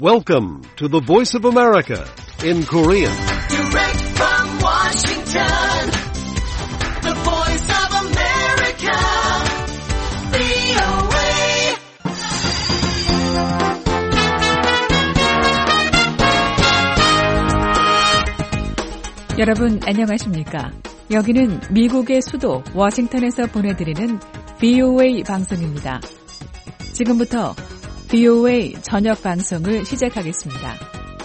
Welcome to the Voice of America in Korean. Direct from Washington, the Voice of America, VOA. 여러분 안녕하십니까? 여기는 미국의 수도 워싱턴에서 보내드리는 VOA 방송입니다. 지금부터 VOA 저녁 방송을 시작하겠습니다.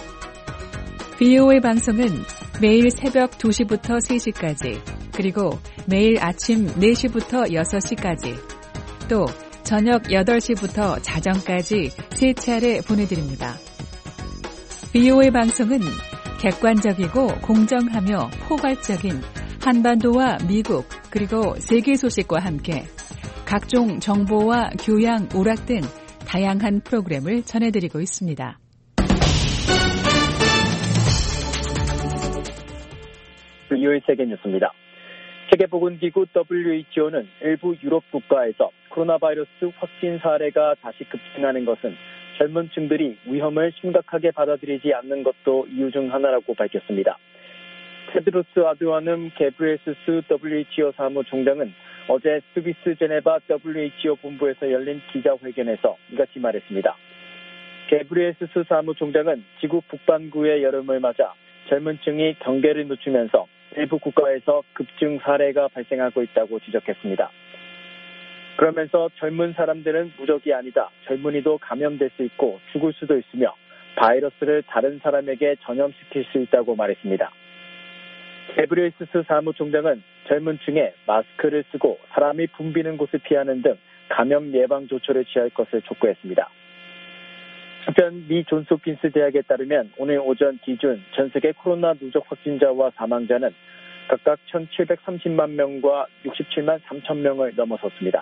VOA 방송은 매일 새벽 2시부터 3시까지, 그리고 매일 아침 4시부터 6시까지, 또 저녁 8시부터 자정까지 3차례 보내드립니다. VOA 방송은 객관적이고 공정하며 포괄적인 한반도와 미국 그리고 세계 소식과 함께 각종 정보와 교양, 오락 등 다양한 프로그램을 전해드리고 있습니다. VOA 세계 뉴스입니다. 세계보건기구 WHO는 일부 유럽 국가에서 코로나 바이러스 확진 사례가 다시 급증하는 것은 젊은 층들이 위험을 심각하게 받아들이지 않는 것도 이유 중 하나라고 밝혔습니다. 테드로스 아드하놈 게브리에수스 WHO 사무총장은 어제 스위스 제네바 WHO 본부에서 열린 기자회견에서 이같이 말했습니다. 게브리에수스 사무총장은 지구 북반구의 여름을 맞아 젊은 층이 경계를 늦추면서 일부 국가에서 급증 사례가 발생하고 있다고 지적했습니다. 그러면서 젊은 사람들은 무적이 아니다. 젊은이도 감염될 수 있고 죽을 수도 있으며 바이러스를 다른 사람에게 전염시킬 수 있다고 말했습니다. 게브리에수스 사무총장은 젊은 층에 마스크를 쓰고 사람이 붐비는 곳을 피하는 등 감염 예방 조처를 취할 것을 촉구했습니다. 한편 미 존스홉킨스 대학에 따르면 오늘 오전 기준 전 세계 코로나 누적 확진자와 사망자는 각각 1,730만 명과 67만 3천 명을 넘어섰습니다.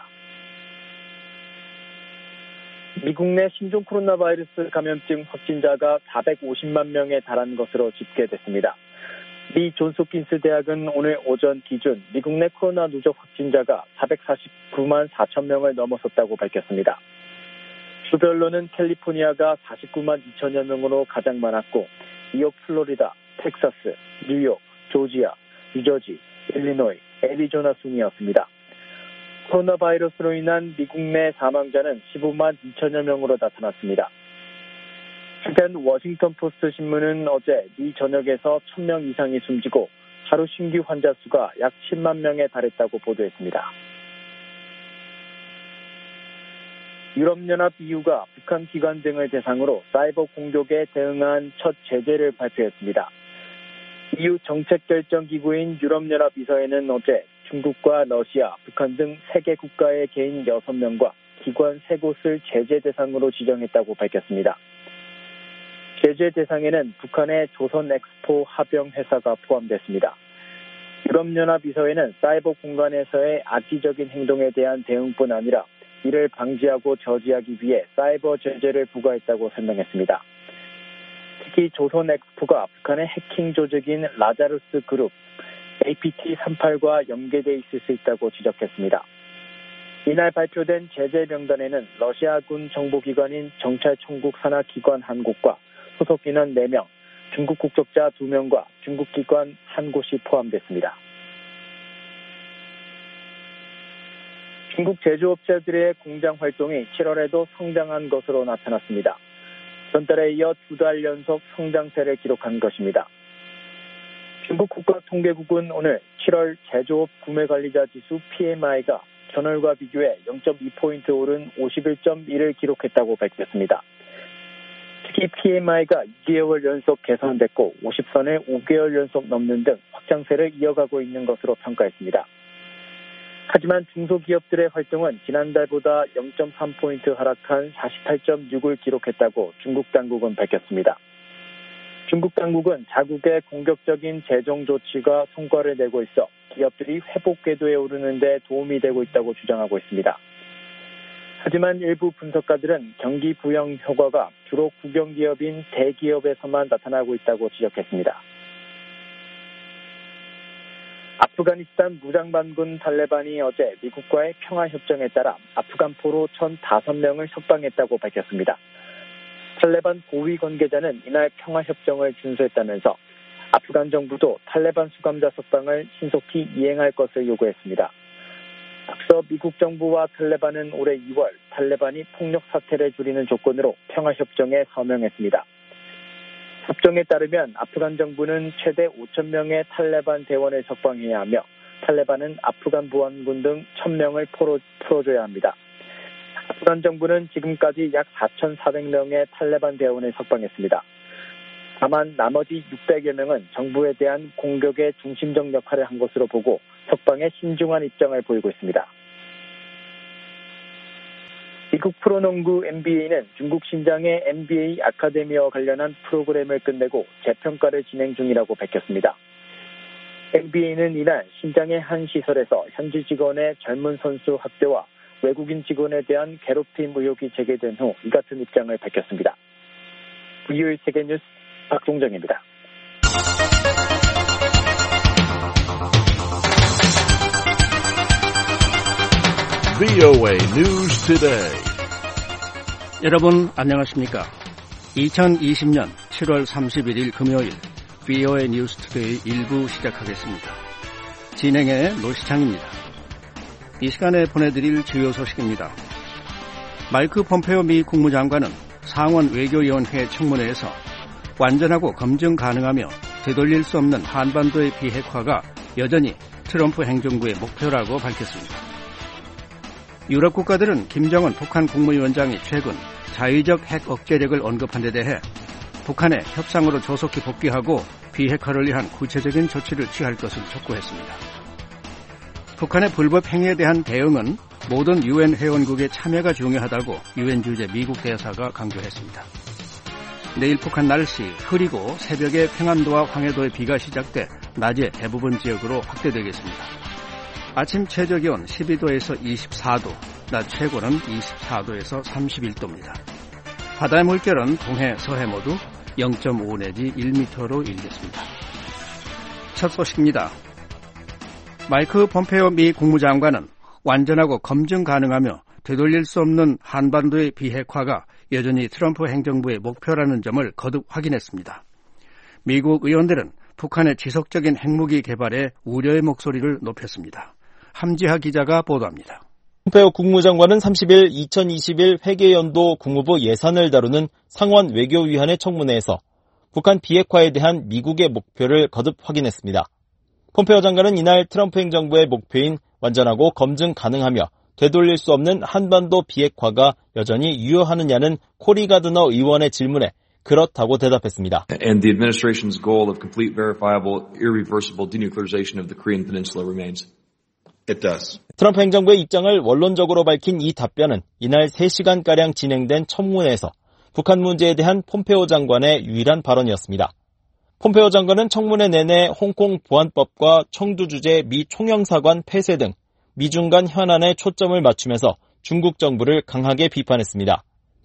미국 내 신종 코로나 바이러스 감염증 확진자가 450만 명에 달한 것으로 집계됐습니다. 미 존스홉킨스 대학은 오늘 오전 기준 미국 내 코로나 누적 확진자가 449만 4천 명을 넘어섰다고 밝혔습니다. 주별로는 캘리포니아가 49만 2천여 명으로 가장 많았고, 이어 플로리다, 텍사스, 뉴욕, 조지아, 뉴저지, 일리노이, 애리조나 순이었습니다. 코로나 바이러스로 인한 미국 내 사망자는 15만 2천여 명으로 나타났습니다. 한편 워싱턴 포스트 신문은 어제 미 전역에서 1,000명 이상이 숨지고 하루 신규 환자 수가 약 10만 명에 달했다고 보도했습니다. 유럽연합 EU가 북한 기관 등을 대상으로 사이버 공격에 대응한 첫 제재를 발표했습니다. EU 정책결정기구인 유럽연합 이사회는 어제 중국과 러시아, 북한 등 3개 국가의 개인 6명과 기관 3곳을 제재 대상으로 지정했다고 밝혔습니다. 제재 대상에는 북한의 조선엑스포 합영 회사가 포함됐습니다. 유럽연합 이사회는 사이버 공간에서의 악의적인 행동에 대한 대응뿐 아니라 이를 방지하고 저지하기 위해 사이버 제재를 부과했다고 설명했습니다. 특히 조선엑스포가 북한의 해킹 조직인 라자루스 그룹 APT38과 연계돼 있을 수 있다고 지적했습니다. 이날 발표된 제재 명단에는 러시아군 정보기관인 정찰총국 산하기관 1곳과 소속 인원 4명, 중국 국적자 2명과 중국 기관 1곳이 포함됐습니다. 중국 제조업체들의 공장 활동이 7월에도 성장한 것으로 나타났습니다. 전달에 이어 2달 연속 성장세를 기록한 것입니다. 중국 국가통계국은 오늘 7월 제조업 구매관리자 지수 PMI가 전월과 비교해 0.2포인트 오른 51.1을 기록했다고 밝혔습니다. 특히 PMI가 2개월 연속 개선됐고 50선을 5개월 연속 넘는 등 확장세를 이어가고 있는 것으로 평가했습니다. 하지만 중소기업들의 활동은 지난달보다 0.3포인트 하락한 48.6을 기록했다고 중국 당국은 밝혔습니다. 중국 당국은 자국의 공격적인 재정 조치가 성과를 내고 있어 기업들이 회복 궤도에 오르는 데 도움이 되고 있다고 주장하고 있습니다. 하지만 일부 분석가들은 경기 부양 효과가 주로 국영기업인 대기업에서만 나타나고 있다고 지적했습니다. 아프가니스탄 무장반군 탈레반이 어제 미국과의 평화협정에 따라 아프간포로 1,005명을 석방했다고 밝혔습니다. 탈레반 고위 관계자는 이날 평화협정을 준수했다면서 아프간 정부도 탈레반 수감자 석방을 신속히 이행할 것을 요구했습니다. 앞서 미국 정부와 탈레반은 올해 2월 탈레반이 폭력 사태를 줄이는 조건으로 평화협정에 서명했습니다. 협정에 따르면 아프간 정부는 최대 5,000명의 탈레반 대원을 석방해야 하며 탈레반은 아프간 보안군 등 1,000명을 풀어줘야 합니다. 아프간 정부는 지금까지 약 4,400명의 탈레반 대원을 석방했습니다. 다만 나머지 600여 명은 정부에 대한 공격의 중심적 역할을 한 것으로 보고 석방에 신중한 입장을 보이고 있습니다. 미국 프로농구 NBA는 중국 신장의 NBA 아카데미와 관련한 프로그램을 끝내고 재평가를 진행 중이라고 밝혔습니다. NBA는 이날 신장의 한 시설에서 현지 직원의 젊은 선수 학대와 외국인 직원에 대한 괴롭힘 의혹이 제기된 후 이 같은 입장을 밝혔습니다. VOA 세계뉴스 박종정입니다. VOA News Today. 여러분 안녕하십니까? 2020년 7월 31일 금요일 VOA News Today 1부 시작하겠습니다. 진행의 노시창입니다. 이 시간에 보내드릴 주요 소식입니다. 마이크 폼페오 미 국무장관은 상원 외교위원회 청문회에서 완전하고 검증 가능하며 되돌릴 수 없는 한반도의 비핵화가 여전히 트럼프 행정부의 목표라고 밝혔습니다. 유럽 국가들은 김정은 북한 국무위원장이 최근 자의적 핵 억제력을 언급한 데 대해 북한의 협상으로 조속히 복귀하고 비핵화를 위한 구체적인 조치를 취할 것을 촉구했습니다. 북한의 불법 행위에 대한 대응은 모든 유엔 회원국의 참여가 중요하다고 유엔 주재 미국 대사가 강조했습니다. 내일 북한 날씨 흐리고 새벽에 평안도와 황해도에 비가 시작돼 낮에 대부분 지역으로 확대되겠습니다. 아침 최저기온 12도에서 24도, 낮 최고는 24도에서 31도입니다. 바다의 물결은 동해, 서해 모두 0.5 내지 1m로 일겠습니다. 첫 소식입니다. 마이크 폼페오 미 국무장관은 완전하고 검증 가능하며 되돌릴 수 없는 한반도의 비핵화가 여전히 트럼프 행정부의 목표라는 점을 거듭 확인했습니다. 미국 의원들은 북한의 지속적인 핵무기 개발에 우려의 목소리를 높였습니다. 함지하 기자가 보도합니다. 폼페오 국무장관은 30일 2021 회계연도 국무부 예산을 다루는 상원 외교위원회 청문회에서 북한 비핵화에 대한 미국의 목표를 거듭 확인했습니다. 폼페오 장관은 이날 트럼프 행정부의 목표인 완전하고 검증 가능하며 되돌릴 수 없는 한반도 비핵화가 여전히 유효하느냐는 코리 가드너 의원의 질문에 그렇다고 대답했습니다. And the administration's goal of complete, verifiable, irreversible denuclearization of the Korean Peninsula remains. It does. 트럼프 행정부의 입장을 원론적으로 밝힌 이 답변은 이날 3시간가량 진행된 청문회에서 북한 문제에 대한 폼페오 장관의 유일한 발언이었습니다. 폼페오 장관은 청문회 내내 홍콩 보안법과 청두 주재 미 총영사관 폐쇄 등 미중 간 현안에 초점을 맞추면서 중국 정부를 강하게 비판했습니다.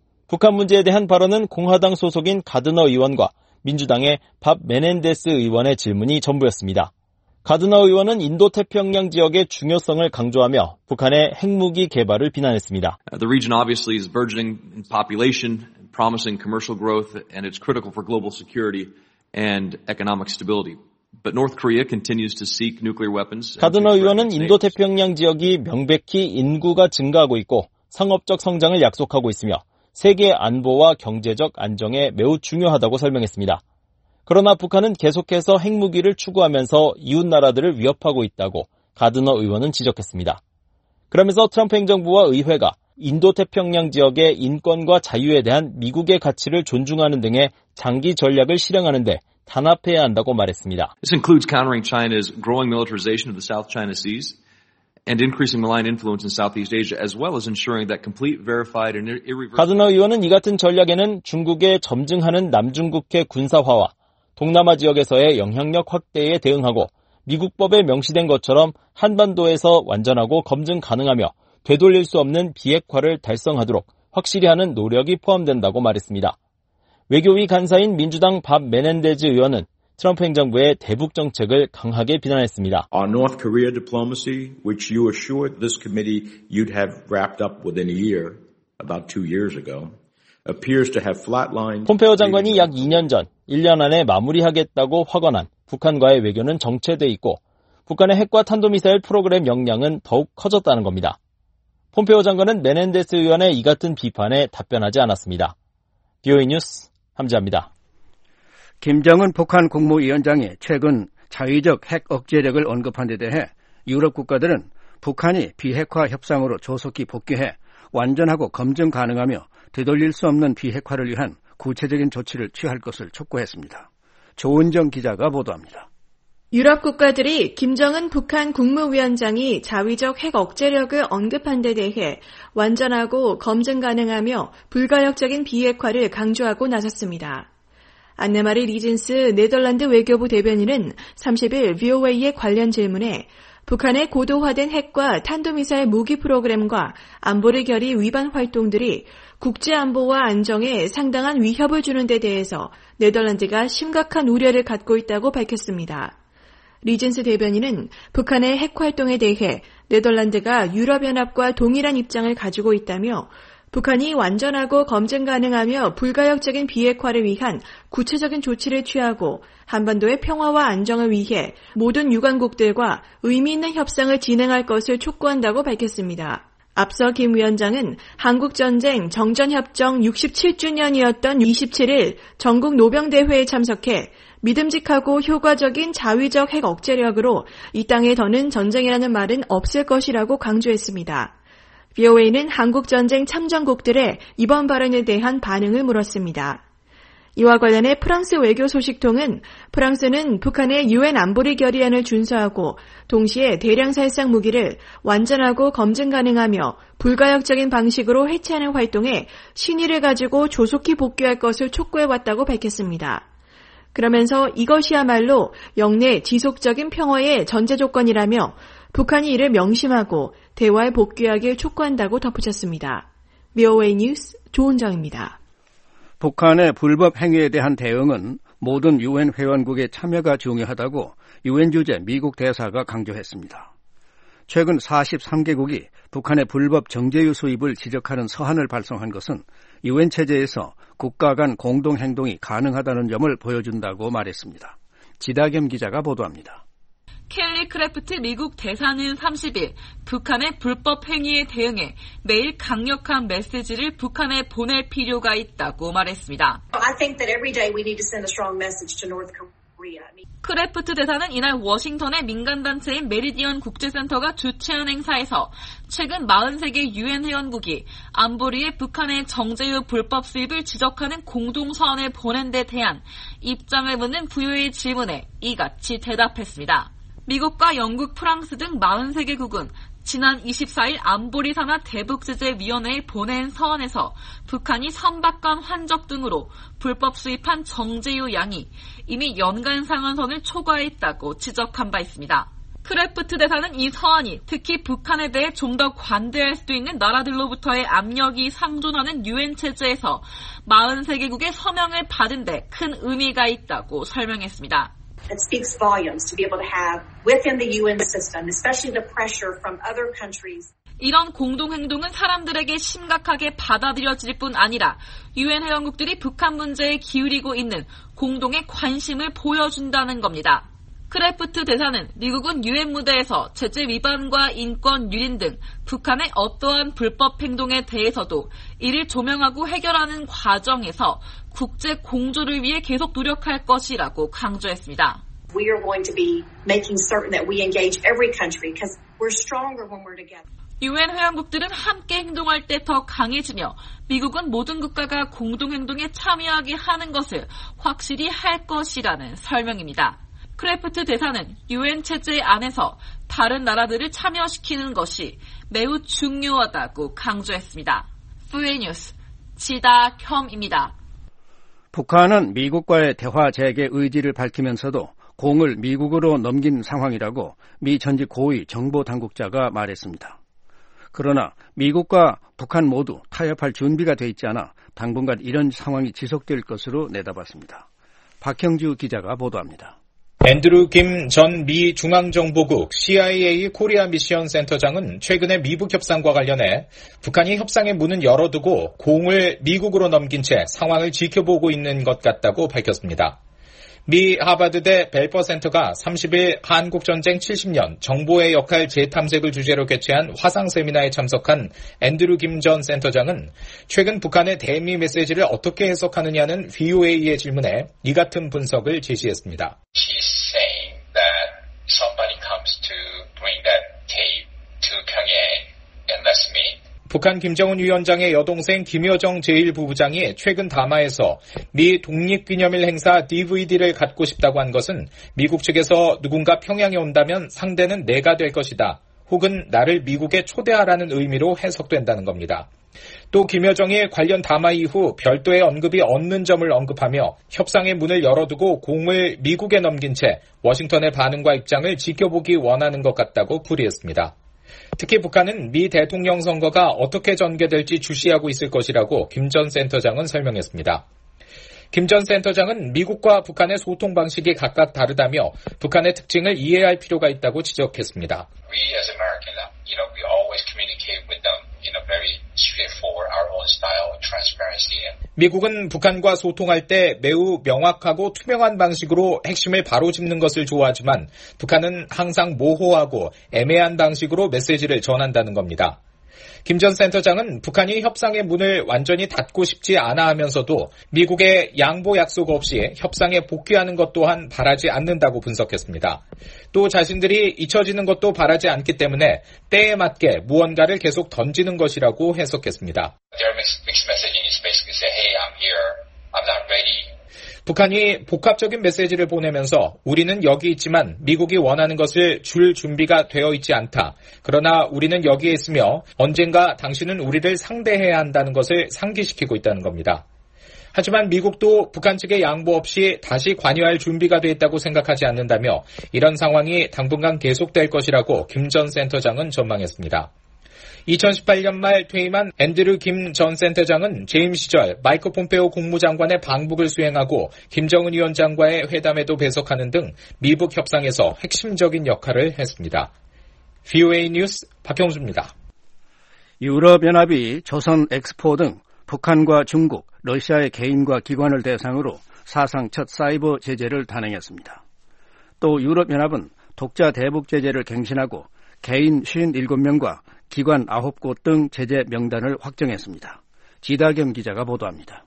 북한 문제에 대한 발언은 공화당 소속인 가드너 의원과 민주당의 밥 메넨데스 의원의 질문이 전부였습니다. 가드너 의원은 인도태평양 지역의 중요성을 강조하며 북한의 핵무기 개발을 비난했습니다. The region obviously is burgeoning in population, promising commercial growth, and it's critical for global security and economic stability. But North Korea continues to seek nuclear weapons. 가드너 의원은 인도태평양 지역이 명백히 인구가 증가하고 있고 상업적 성장을 약속하고 있으며 세계 안보와 경제적 안정에 매우 중요하다고 설명했습니다. 그러나 북한은 계속해서 핵무기를 추구하면서 이웃 나라들을 위협하고 있다고 가드너 의원은 지적했습니다. 그러면서 트럼프 행정부와 의회가 인도태평양 지역의 인권과 자유에 대한 미국의 가치를 존중하는 등의 장기 전략을 실행하는 데 단합해야 한다고 말했습니다. This includes countering China's growing militarization of the South China Seas and increasing malign influence in Southeast Asia, as well as ensuring that complete, verified, and irreversible. 가드너 의원은 이 같은 전략에는 중국의 점증하는 남중국해 군사화와 동남아 지역에서의 영향력 확대에 대응하고 미국법에 명시된 것처럼 한반도에서 완전하고 검증 가능하며 되돌릴 수 없는 비핵화를 달성하도록 확실히 하는 노력이 포함된다고 말했습니다. 외교위 간사인 민주당 밥 메넨데즈 의원은 트럼프 행정부의 대북 정책을 강하게 비난했습니다. Our North Korea diplomacy, which you assured this committee you'd have wrapped up within a year, about 2 years ago, appears to have flatlined. 폼페오 장관이 약 2년 전 1년 안에 마무리하겠다고 확언한 북한과의 외교는 정체돼 있고 북한의 핵과 탄도미사일 프로그램 역량은 더욱 커졌다는 겁니다. 폼페오 장관은 메넨데스 의원의 이 같은 비판에 답변하지 않았습니다. BOA 뉴스 함지아입니다. 김정은 북한 국무위원장이 최근 자위적 핵 억제력을 언급한 데 대해 유럽 국가들은 북한이 비핵화 협상으로 조속히 복귀해 완전하고 검증 가능하며 되돌릴 수 없는 비핵화를 위한 구체적인 조치를 취할 것을 촉구했습니다. 조은정 기자가 보도합니다. 유럽 국가들이 김정은 북한 국무위원장이 자위적 핵 억제력을 언급한 데 대해 완전하고 검증 가능하며 불가역적인 비핵화를 강조하고 나섰습니다. 안네마리 리진스 네덜란드 외교부 대변인은 30일 VOA의 관련 질문에 북한의 고도화된 핵과 탄도미사일 무기 프로그램과 안보리 결의 위반 활동들이 국제안보와 안정에 상당한 위협을 주는 데 대해서 네덜란드가 심각한 우려를 갖고 있다고 밝혔습니다. 리진스 대변인은 북한의 핵 활동에 대해 네덜란드가 유럽연합과 동일한 입장을 가지고 있다며 북한이 완전하고 검증 가능하며 불가역적인 비핵화를 위한 구체적인 조치를 취하고 한반도의 평화와 안정을 위해 모든 유관국들과 의미 있는 협상을 진행할 것을 촉구한다고 밝혔습니다. 앞서 김 위원장은 한국전쟁 정전협정 67주년이었던 27일 전국 노병대회에 참석해 믿음직하고 효과적인 자위적 핵 억제력으로 이 땅에 더는 전쟁이라는 말은 없을 것이라고 강조했습니다. VOA는 한국전쟁 참전국들의 이번 발언에 대한 반응을 물었습니다. 이와 관련해 프랑스 외교 소식통은 프랑스는 북한의 UN 안보리 결의안을 준수하고 동시에 대량 살상 무기를 완전하고 검증 가능하며 불가역적인 방식으로 해체하는 활동에 신의를 가지고 조속히 복귀할 것을 촉구해왔다고 밝혔습니다. 그러면서 이것이야말로 영내 지속적인 평화의 전제 조건이라며 북한이 이를 명심하고 대화에 복귀하길 촉구한다고 덧붙였습니다. VOA 뉴스 조은정입니다. 북한의 불법 행위에 대한 대응은 모든 UN 회원국의 참여가 중요하다고 UN 주재 미국 대사가 강조했습니다. 최근 43개국이 북한의 불법 정제유 수입을 지적하는 서한을 발송한 것은 UN 체제에서 국가 간 공동 행동이 가능하다는 점을 보여준다고 말했습니다. 지다겸 기자가 보도합니다. 켈리 크래프트 미국 대사는 30일 북한의 불법 행위에 대응해 매일 강력한 메시지를 북한에 보낼 필요가 있다고 말했습니다. I think that every day we need to send a strong message to North Korea. 크래프트 대사는 이날 워싱턴의 민간단체인 메리디언 국제센터가 주최한 행사에서 최근 43개 유엔 회원국이 안보리에 북한의 정제유 불법 수입을 지적하는 공동서한을 보낸 데 대한 입장을 묻는 VOA의 질문에 이같이 대답했습니다. 미국과 영국, 프랑스 등 43개국은 지난 24일 안보리 산하 대북제재위원회에 보낸 서한에서 북한이 선박간 환적 등으로 불법 수입한 정제유 양이 이미 연간 상한선을 초과했다고 지적한 바 있습니다. 크래프트 대사는 이 서한이 특히 북한에 대해 좀 더 관대할 수도 있는 나라들로부터의 압력이 상존하는 유엔 체제에서 43개국의 서명을 받은 데 큰 의미가 있다고 설명했습니다. It speaks volumes to be able to have within the UN system, especially the pressure from other countries. 이런 공동행동은 사람들에게 심각하게 받아들여질 뿐 아니라 유엔 회원국들이 북한 문제에 기울이고 있는 공동의 관심을 보여준다는 겁니다. 크래프트 대사는 미국은 유엔 무대에서 제재 위반과 인권 유린 등 북한의 어떠한 불법 행동에 대해서도 이를 조명하고 해결하는 과정에서 국제 공조를 위해 계속 노력할 것이라고 강조했습니다. We are going to be making certain that we engage every country because we're stronger when we're together. 유엔 회원국들은 함께 행동할 때 더 강해지며 미국은 모든 국가가 공동행동에 참여하게 하는 것을 확실히 할 것이라는 설명입니다. 크래프트 대사는 유엔 체제 안에서 다른 나라들을 참여시키는 것이 매우 중요하다고 강조했습니다. VOA 뉴스 지다겸입니다. 북한은 미국과의 대화 재개 의지를 밝히면서도 공을 미국으로 넘긴 상황이라고 미 전직 고위 정보당국자가 말했습니다. 그러나 미국과 북한 모두 타협할 준비가 돼 있지 않아 당분간 이런 상황이 지속될 것으로 내다봤습니다. 박형주 기자가 보도합니다. 앤드루 김 전 미 중앙정보국 CIA 코리아 미션 센터장은 최근에 미북 협상과 관련해 북한이 협상의 문은 열어두고 공을 미국으로 넘긴 채 상황을 지켜보고 있는 것 같다고 밝혔습니다. 미 하버드대 벨퍼 센터가 30일 한국전쟁 70년 정보의 역할 재탐색을 주제로 개최한 화상 세미나에 참석한 앤드루 김 전 센터장은 최근 북한의 대미 메시지를 어떻게 해석하느냐는 VOA의 질문에 이 같은 분석을 제시했습니다. She's saying that somebody comes to bring that tape to Pyongyang and let's meet. 북한 김정은 위원장의 여동생 김여정 제1부부장이 최근 담화에서 미 독립기념일 행사 DVD를 갖고 싶다고 한 것은 미국 측에서 누군가 평양에 온다면 상대는 내가 될 것이다. 혹은 나를 미국에 초대하라는 의미로 해석된다는 겁니다. 또 김여정이 관련 담화 이후 별도의 언급이 없는 점을 언급하며 협상의 문을 열어두고 공을 미국에 넘긴 채 워싱턴의 반응과 입장을 지켜보기 원하는 것 같다고 풀이했습니다. 특히 북한은 미 대통령 선거가 어떻게 전개될지 주시하고 있을 것이라고 김 전 센터장은 설명했습니다. 김 전 센터장은 미국과 북한의 소통 방식이 각각 다르다며 북한의 특징을 이해할 필요가 있다고 지적했습니다. We as Americans, we always communicate with them in a very straightforward, our own style, transparency. 미국은 북한과 소통할 때 매우 명확하고 투명한 방식으로 핵심을 바로 짚는 것을 좋아하지만 북한은 항상 모호하고 애매한 방식으로 메시지를 전한다는 겁니다. 김 전 센터장은 북한이 협상의 문을 완전히 닫고 싶지 않아 하면서도 미국의 양보 약속 없이 협상에 복귀하는 것 또한 바라지 않는다고 분석했습니다. 또 자신들이 잊혀지는 것도 바라지 않기 때문에 때에 맞게 무언가를 계속 던지는 것이라고 해석했습니다. Their mixed messaging is basically say, hey, I'm here, I'm not ready. 북한이 복합적인 메시지를 보내면서 우리는 여기 있지만 미국이 원하는 것을 줄 준비가 되어 있지 않다. 그러나 우리는 여기에 있으며 언젠가 당신은 우리를 상대해야 한다는 것을 상기시키고 있다는 겁니다. 하지만 미국도 북한 측의 양보 없이 다시 관여할 준비가 돼 있다고 생각하지 않는다며 이런 상황이 당분간 계속될 것이라고 김 전 센터장은 전망했습니다. 2018년 말 퇴임한 앤드루 김 전 센터장은 재임 시절 마이크 폼페오 국무장관의 방북을 수행하고 김정은 위원장과의 회담에도 배석하는 등 미북 협상에서 핵심적인 역할을 했습니다. VOA 뉴스 박형수입니다. 유럽연합이 조선 엑스포 등 북한과 중국, 러시아의 개인과 기관을 대상으로 사상 첫 사이버 제재를 단행했습니다. 또 유럽연합은 독자 대북 제재를 갱신하고 개인 57명과 기관 9곳 등 제재 명단을 확정했습니다. 지다겸 기자가 보도합니다.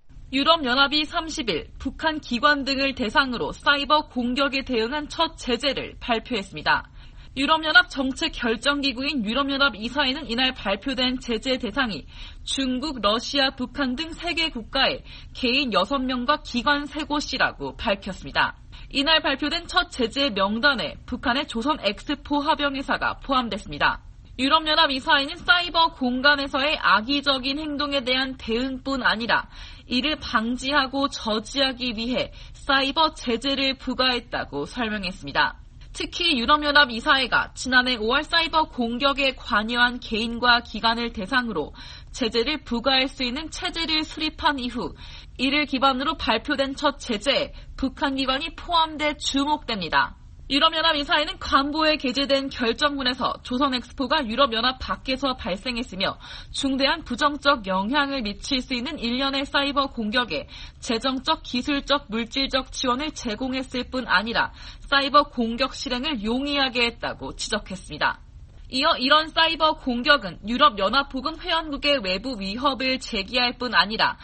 유럽연합이 30일 북한 기관 등을 대상으로 사이버 공격에 대응한 첫 제재를 발표했습니다. 유럽연합 정책결정기구인 유럽연합 이사회는 이날 발표된 제재 대상이 중국, 러시아, 북한 등 3개 국가의 개인 6명과 기관 3곳이라고 밝혔습니다. 이날 발표된 첫 제재 명단에 북한의 조선 엑스포 합영회사가 포함됐습니다. 유럽연합 이사회는 사이버 공간에서의 악의적인 행동에 대한 대응뿐 아니라 이를 방지하고 저지하기 위해 사이버 제재를 부과했다고 설명했습니다. 특히 유럽연합 이사회가 지난해 5월 사이버 공격에 관여한 개인과 기관을 대상으로 제재를 부과할 수 있는 체제를 수립한 이후 이를 기반으로 발표된 첫 제재에 북한 기관이 포함돼 주목됩니다. 유럽연합 이사회는 관보에 게재된 결정문에서 조선 엑스포가 유럽연합 밖에서 발생했으며 중대한 부정적 영향을 미칠 수 있는 일련의 사이버 공격에 재정적, 기술적, 물질적 지원을 제공했을 뿐 아니라 사이버 공격 실행을 용이하게 했다고 지적했습니다. 이어 이런 사이버 공격은 유럽연합 혹은 회원국의 외부 위협을 제기할 뿐 아니라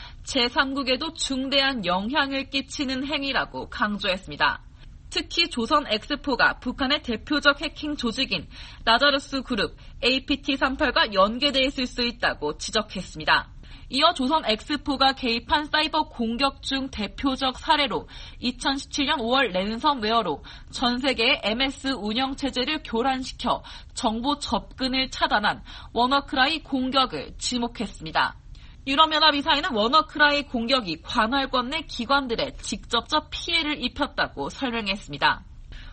제3국에도 중대한 영향을 끼치는 행위라고 강조했습니다. 특히 조선 엑스포가 북한의 대표적 해킹 조직인 라자루스 그룹 APT38과 연계돼 있을 수 있다고 지적했습니다. 이어 조선 엑스포가 개입한 사이버 공격 중 대표적 사례로 2017년 5월 랜섬웨어로 전 세계의 MS 운영체제를 교란시켜 정보 접근을 차단한 워너크라이 공격을 지목했습니다. 유럽연합 이사회는 워너크라이 공격이 관할권 내 기관들에 직접적 피해를 입혔다고 설명했습니다.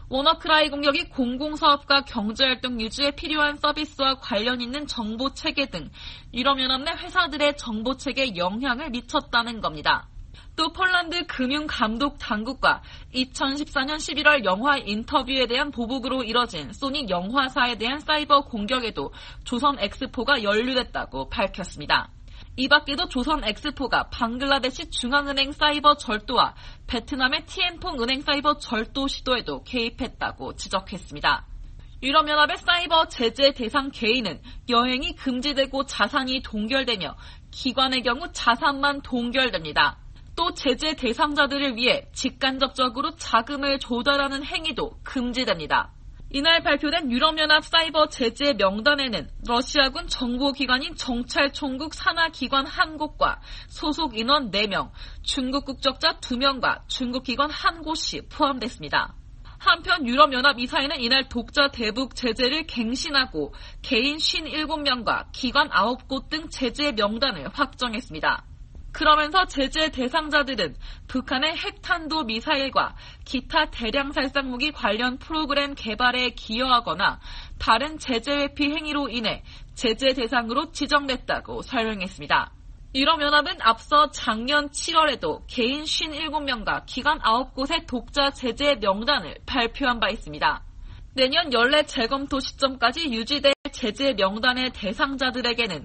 워너크라이 공격이 공공사업과 경제활동 유지에 필요한 서비스와 관련 있는 정보체계 등 유럽연합 내 회사들의 정보체계에 영향을 미쳤다는 겁니다. 또 폴란드 금융감독 당국과 2014년 11월 영화 인터뷰에 대한 보복으로 이뤄진 소니 영화사에 대한 사이버 공격에도 조선 엑스포가 연루됐다고 밝혔습니다. 이 밖에도 조선 엑스포가 방글라데시 중앙은행 사이버 절도와 베트남의 티엔퐁 은행 사이버 절도 시도에도 개입했다고 지적했습니다. 유럽연합의 사이버 제재 대상 개인은 여행이 금지되고 자산이 동결되며 기관의 경우 자산만 동결됩니다. 또 제재 대상자들을 위해 직간접적으로 자금을 조달하는 행위도 금지됩니다. 이날 발표된 유럽연합 사이버 제재 명단에는 러시아군 정보기관인 정찰총국 산하기관 1곳과 소속 인원 4명, 중국 국적자 2명과 중국기관 1곳이 포함됐습니다. 한편 유럽연합 이사회는 이날 독자 대북 제재를 갱신하고 개인 57명과 기관 9곳 등 제재 명단을 확정했습니다. 그러면서 제재 대상자들은 북한의 핵탄도 미사일과 기타 대량 살상무기 관련 프로그램 개발에 기여하거나 다른 제재 회피 행위로 인해 제재 대상으로 지정됐다고 설명했습니다. 유럽연합은 앞서 작년 7월에도 개인 57명과 기관 9곳의 독자 제재 명단을 발표한 바 있습니다. 내년 연례 재검토 시점까지 유지될 제재 명단의 대상자들에게는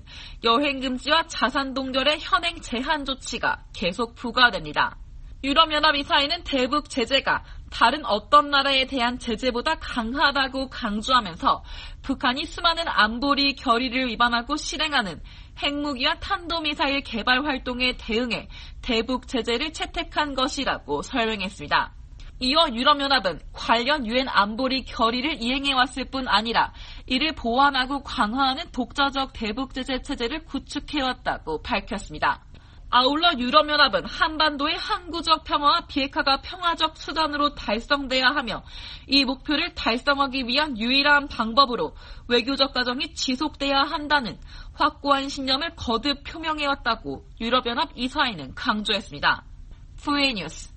여행금지와 자산 동결의 현행 제한 조치가 계속 부과됩니다. 유럽연합 이사회는 대북 제재가 다른 어떤 나라에 대한 제재보다 강하다고 강조하면서 북한이 수많은 안보리 결의를 위반하고 실행하는 핵무기와 탄도미사일 개발 활동에 대응해 대북 제재를 채택한 것이라고 설명했습니다. 이어 유럽연합은 관련 유엔 안보리 결의를 이행해왔을 뿐 아니라 이를 보완하고 강화하는 독자적 대북 제재 체제를 구축해왔다고 밝혔습니다. 아울러 유럽연합은 한반도의 항구적 평화와 비핵화가 평화적 수단으로 달성돼야 하며 이 목표를 달성하기 위한 유일한 방법으로 외교적 과정이 지속돼야 한다는 확고한 신념을 거듭 표명해왔다고 유럽연합 이사회는 강조했습니다. VA 뉴스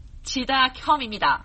지다혐입니다.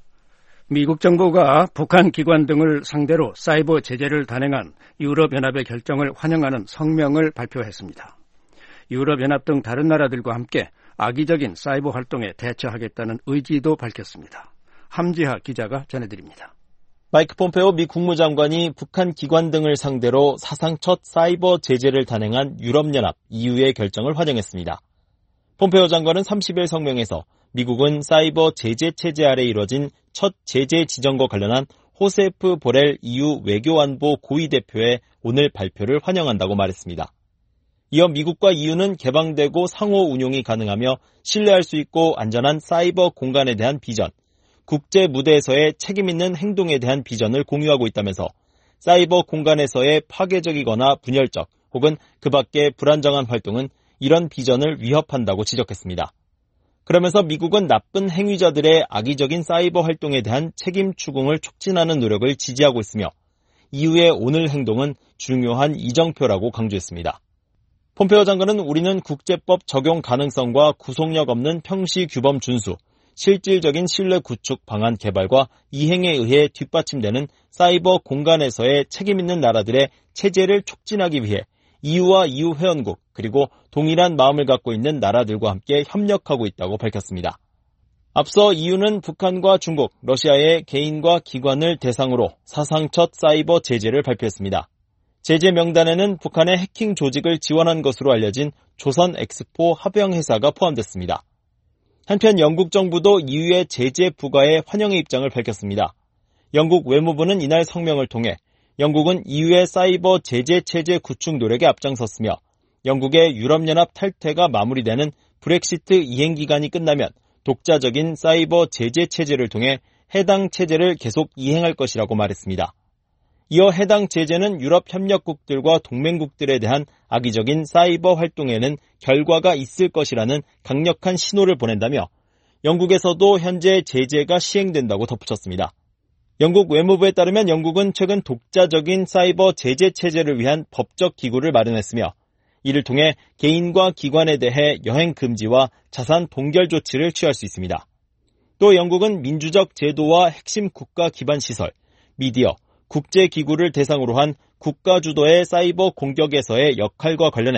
미국 정부가 북한 기관 등을 상대로 사이버 제재를 단행한 유럽연합의 결정을 환영하는 성명을 발표했습니다. 유럽연합 등 다른 나라들과 함께 악의적인 사이버 활동에 대처하겠다는 의지도 밝혔습니다. 함지하 기자가 전해드립니다. 마이크 폼페오 미 국무장관이 북한 기관 등을 상대로 사상 첫 사이버 제재를 단행한 유럽연합 EU의 결정을 환영했습니다. 폼페오 장관은 30일 성명에서 미국은 사이버 제재 체제 아래 이뤄진 첫 제재 지정과 관련한 호세프 보렐 EU 외교안보 고위 대표의 오늘 발표를 환영한다고 말했습니다. 이어 미국과 EU는 개방되고 상호 운용이 가능하며 신뢰할 수 있고 안전한 사이버 공간에 대한 비전, 국제 무대에서의 책임 있는 행동에 대한 비전을 공유하고 있다면서 사이버 공간에서의 파괴적이거나 분열적 혹은 그 밖의 불안정한 활동은 이런 비전을 위협한다고 지적했습니다. 그러면서 미국은 나쁜 행위자들의 악의적인 사이버 활동에 대한 책임 추궁을 촉진하는 노력을 지지하고 있으며 EU의 오늘 행동은 중요한 이정표라고 강조했습니다. 폼페오 장관은 우리는 국제법 적용 가능성과 구속력 없는 평시 규범 준수, 실질적인 신뢰 구축 방안 개발과 이행에 의해 뒷받침되는 사이버 공간에서의 책임 있는 나라들의 체제를 촉진하기 위해 EU와 EU 회원국 그리고 동일한 마음을 갖고 있는 나라들과 함께 협력하고 있다고 밝혔습니다. 앞서 EU는 북한과 중국, 러시아의 개인과 기관을 대상으로 사상 첫 사이버 제재를 발표했습니다. 제재 명단에는 북한의 해킹 조직을 지원한 것으로 알려진 조선 엑스포 합병회사가 포함됐습니다. 한편 영국 정부도 EU의 제재 부과에 환영의 입장을 밝혔습니다. 영국 외무부는 이날 성명을 통해 영국은 EU의 사이버 제재 체제 구축 노력에 앞장섰으며 영국의 유럽연합 탈퇴가 마무리되는 브렉시트 이행 기간이 끝나면 독자적인 사이버 제재 체제를 통해 해당 체제를 계속 이행할 것이라고 말했습니다. 이어 해당 제재는 유럽 협력국들과 동맹국들에 대한 악의적인 사이버 활동에는 결과가 있을 것이라는 강력한 신호를 보낸다며 영국에서도 현재 제재가 시행된다고 덧붙였습니다. 영국 외무부에 따르면 영국은 최근 독자적인 사이버 제재 체제를 위한 법적 기구를 마련했으며 이를 통해 개인과 기관에 대해 여행 금지와 자산 동결 조치를 취할 수 있습니다. 또 영국은 민주적 제도와 핵심 국가 기반 시설, 미디어, 국제기구를 대상으로 한 국가 주도의 사이버 공격에서의 역할과 관련해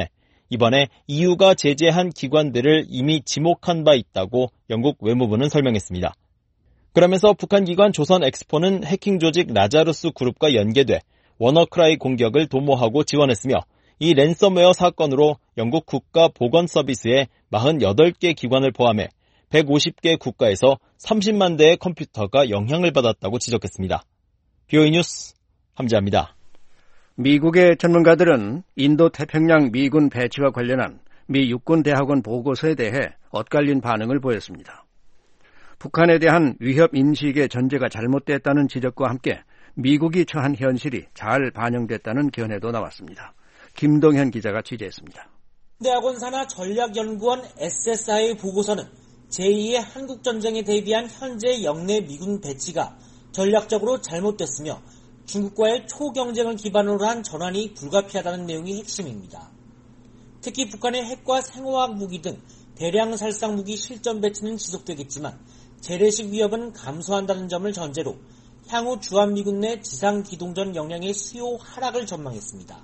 이번에 EU가 제재한 기관들을 이미 지목한 바 있다고 영국 외무부는 설명했습니다. 그러면서 북한 기관 조선엑스포는 해킹 조직 라자루스 그룹과 연계돼 워너크라이 공격을 도모하고 지원했으며 이 랜섬웨어 사건으로 영국 국가보건서비스의 48개 기관을 포함해 150개 국가에서 30만 대의 컴퓨터가 영향을 받았다고 지적했습니다. BOE 뉴스 함지아입니다. 미국의 전문가들은 인도태평양 미군 배치와 관련한 미 육군대학원 보고서에 대해 엇갈린 반응을 보였습니다. 북한에 대한 위협 인식의 전제가 잘못됐다는 지적과 함께 미국이 처한 현실이 잘 반영됐다는 견해도 나왔습니다. 김동현 기자가 취재했습니다. 대학원 산하 전략연구원 SSI의 보고서는 제2의 한국전쟁에 대비한 현재 영내 미군 배치가 전략적으로 잘못됐으며 중국과의 초경쟁을 기반으로 한 전환이 불가피하다는 내용이 핵심입니다. 특히 북한의 핵과 생화학 무기 등 대량 살상 무기 실전 배치는 지속되겠지만 재래식 위협은 감소한다는 점을 전제로 향후 주한미군 내 지상기동전 역량의 수요 하락을 전망했습니다.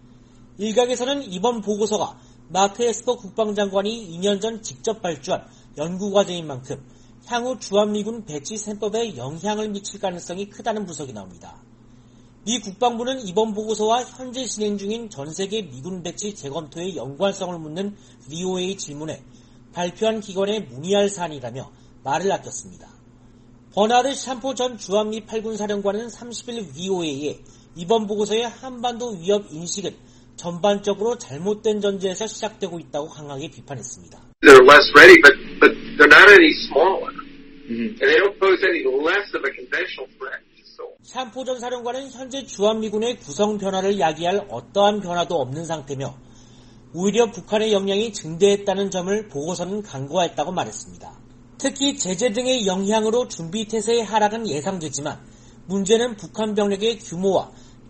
일각에서는 이번 보고서가 마크 에스퍼 국방장관이 2년 전 직접 발주한 연구과제인 만큼 향후 주한미군 배치 셈법에 영향을 미칠 가능성이 크다는 분석이 나옵니다. 미 국방부는 이번 보고서와 현재 진행 중인 전세계 미군 배치 재검토의 연관성을 묻는 VOA 질문에 발표한 기관에 문의할 사안이라며 말을 아꼈습니다. 버나드 샴포 전 주한미 8군 사령관은 30일 VOA에 이번 보고서의 한반도 위협 인식은 전반적으로 잘못된 전제에서 시작되고 있다고 강하게 비판했습니다. They're less ready, but they're not any smaller. And they don't pose any less of a conventional threat. 샴포 전 사령관은 현재 주한미군의 구성 변화를 야기할 어떠한 변화도 없는 상태며 오히려 북한의 역량이 증대했다는 점을 보고서는 간과했다고 말했습니다. 특히 제재 등의 영향으로 준비태세의 하락은 예상되지만 문제는 북한 병력의 규모와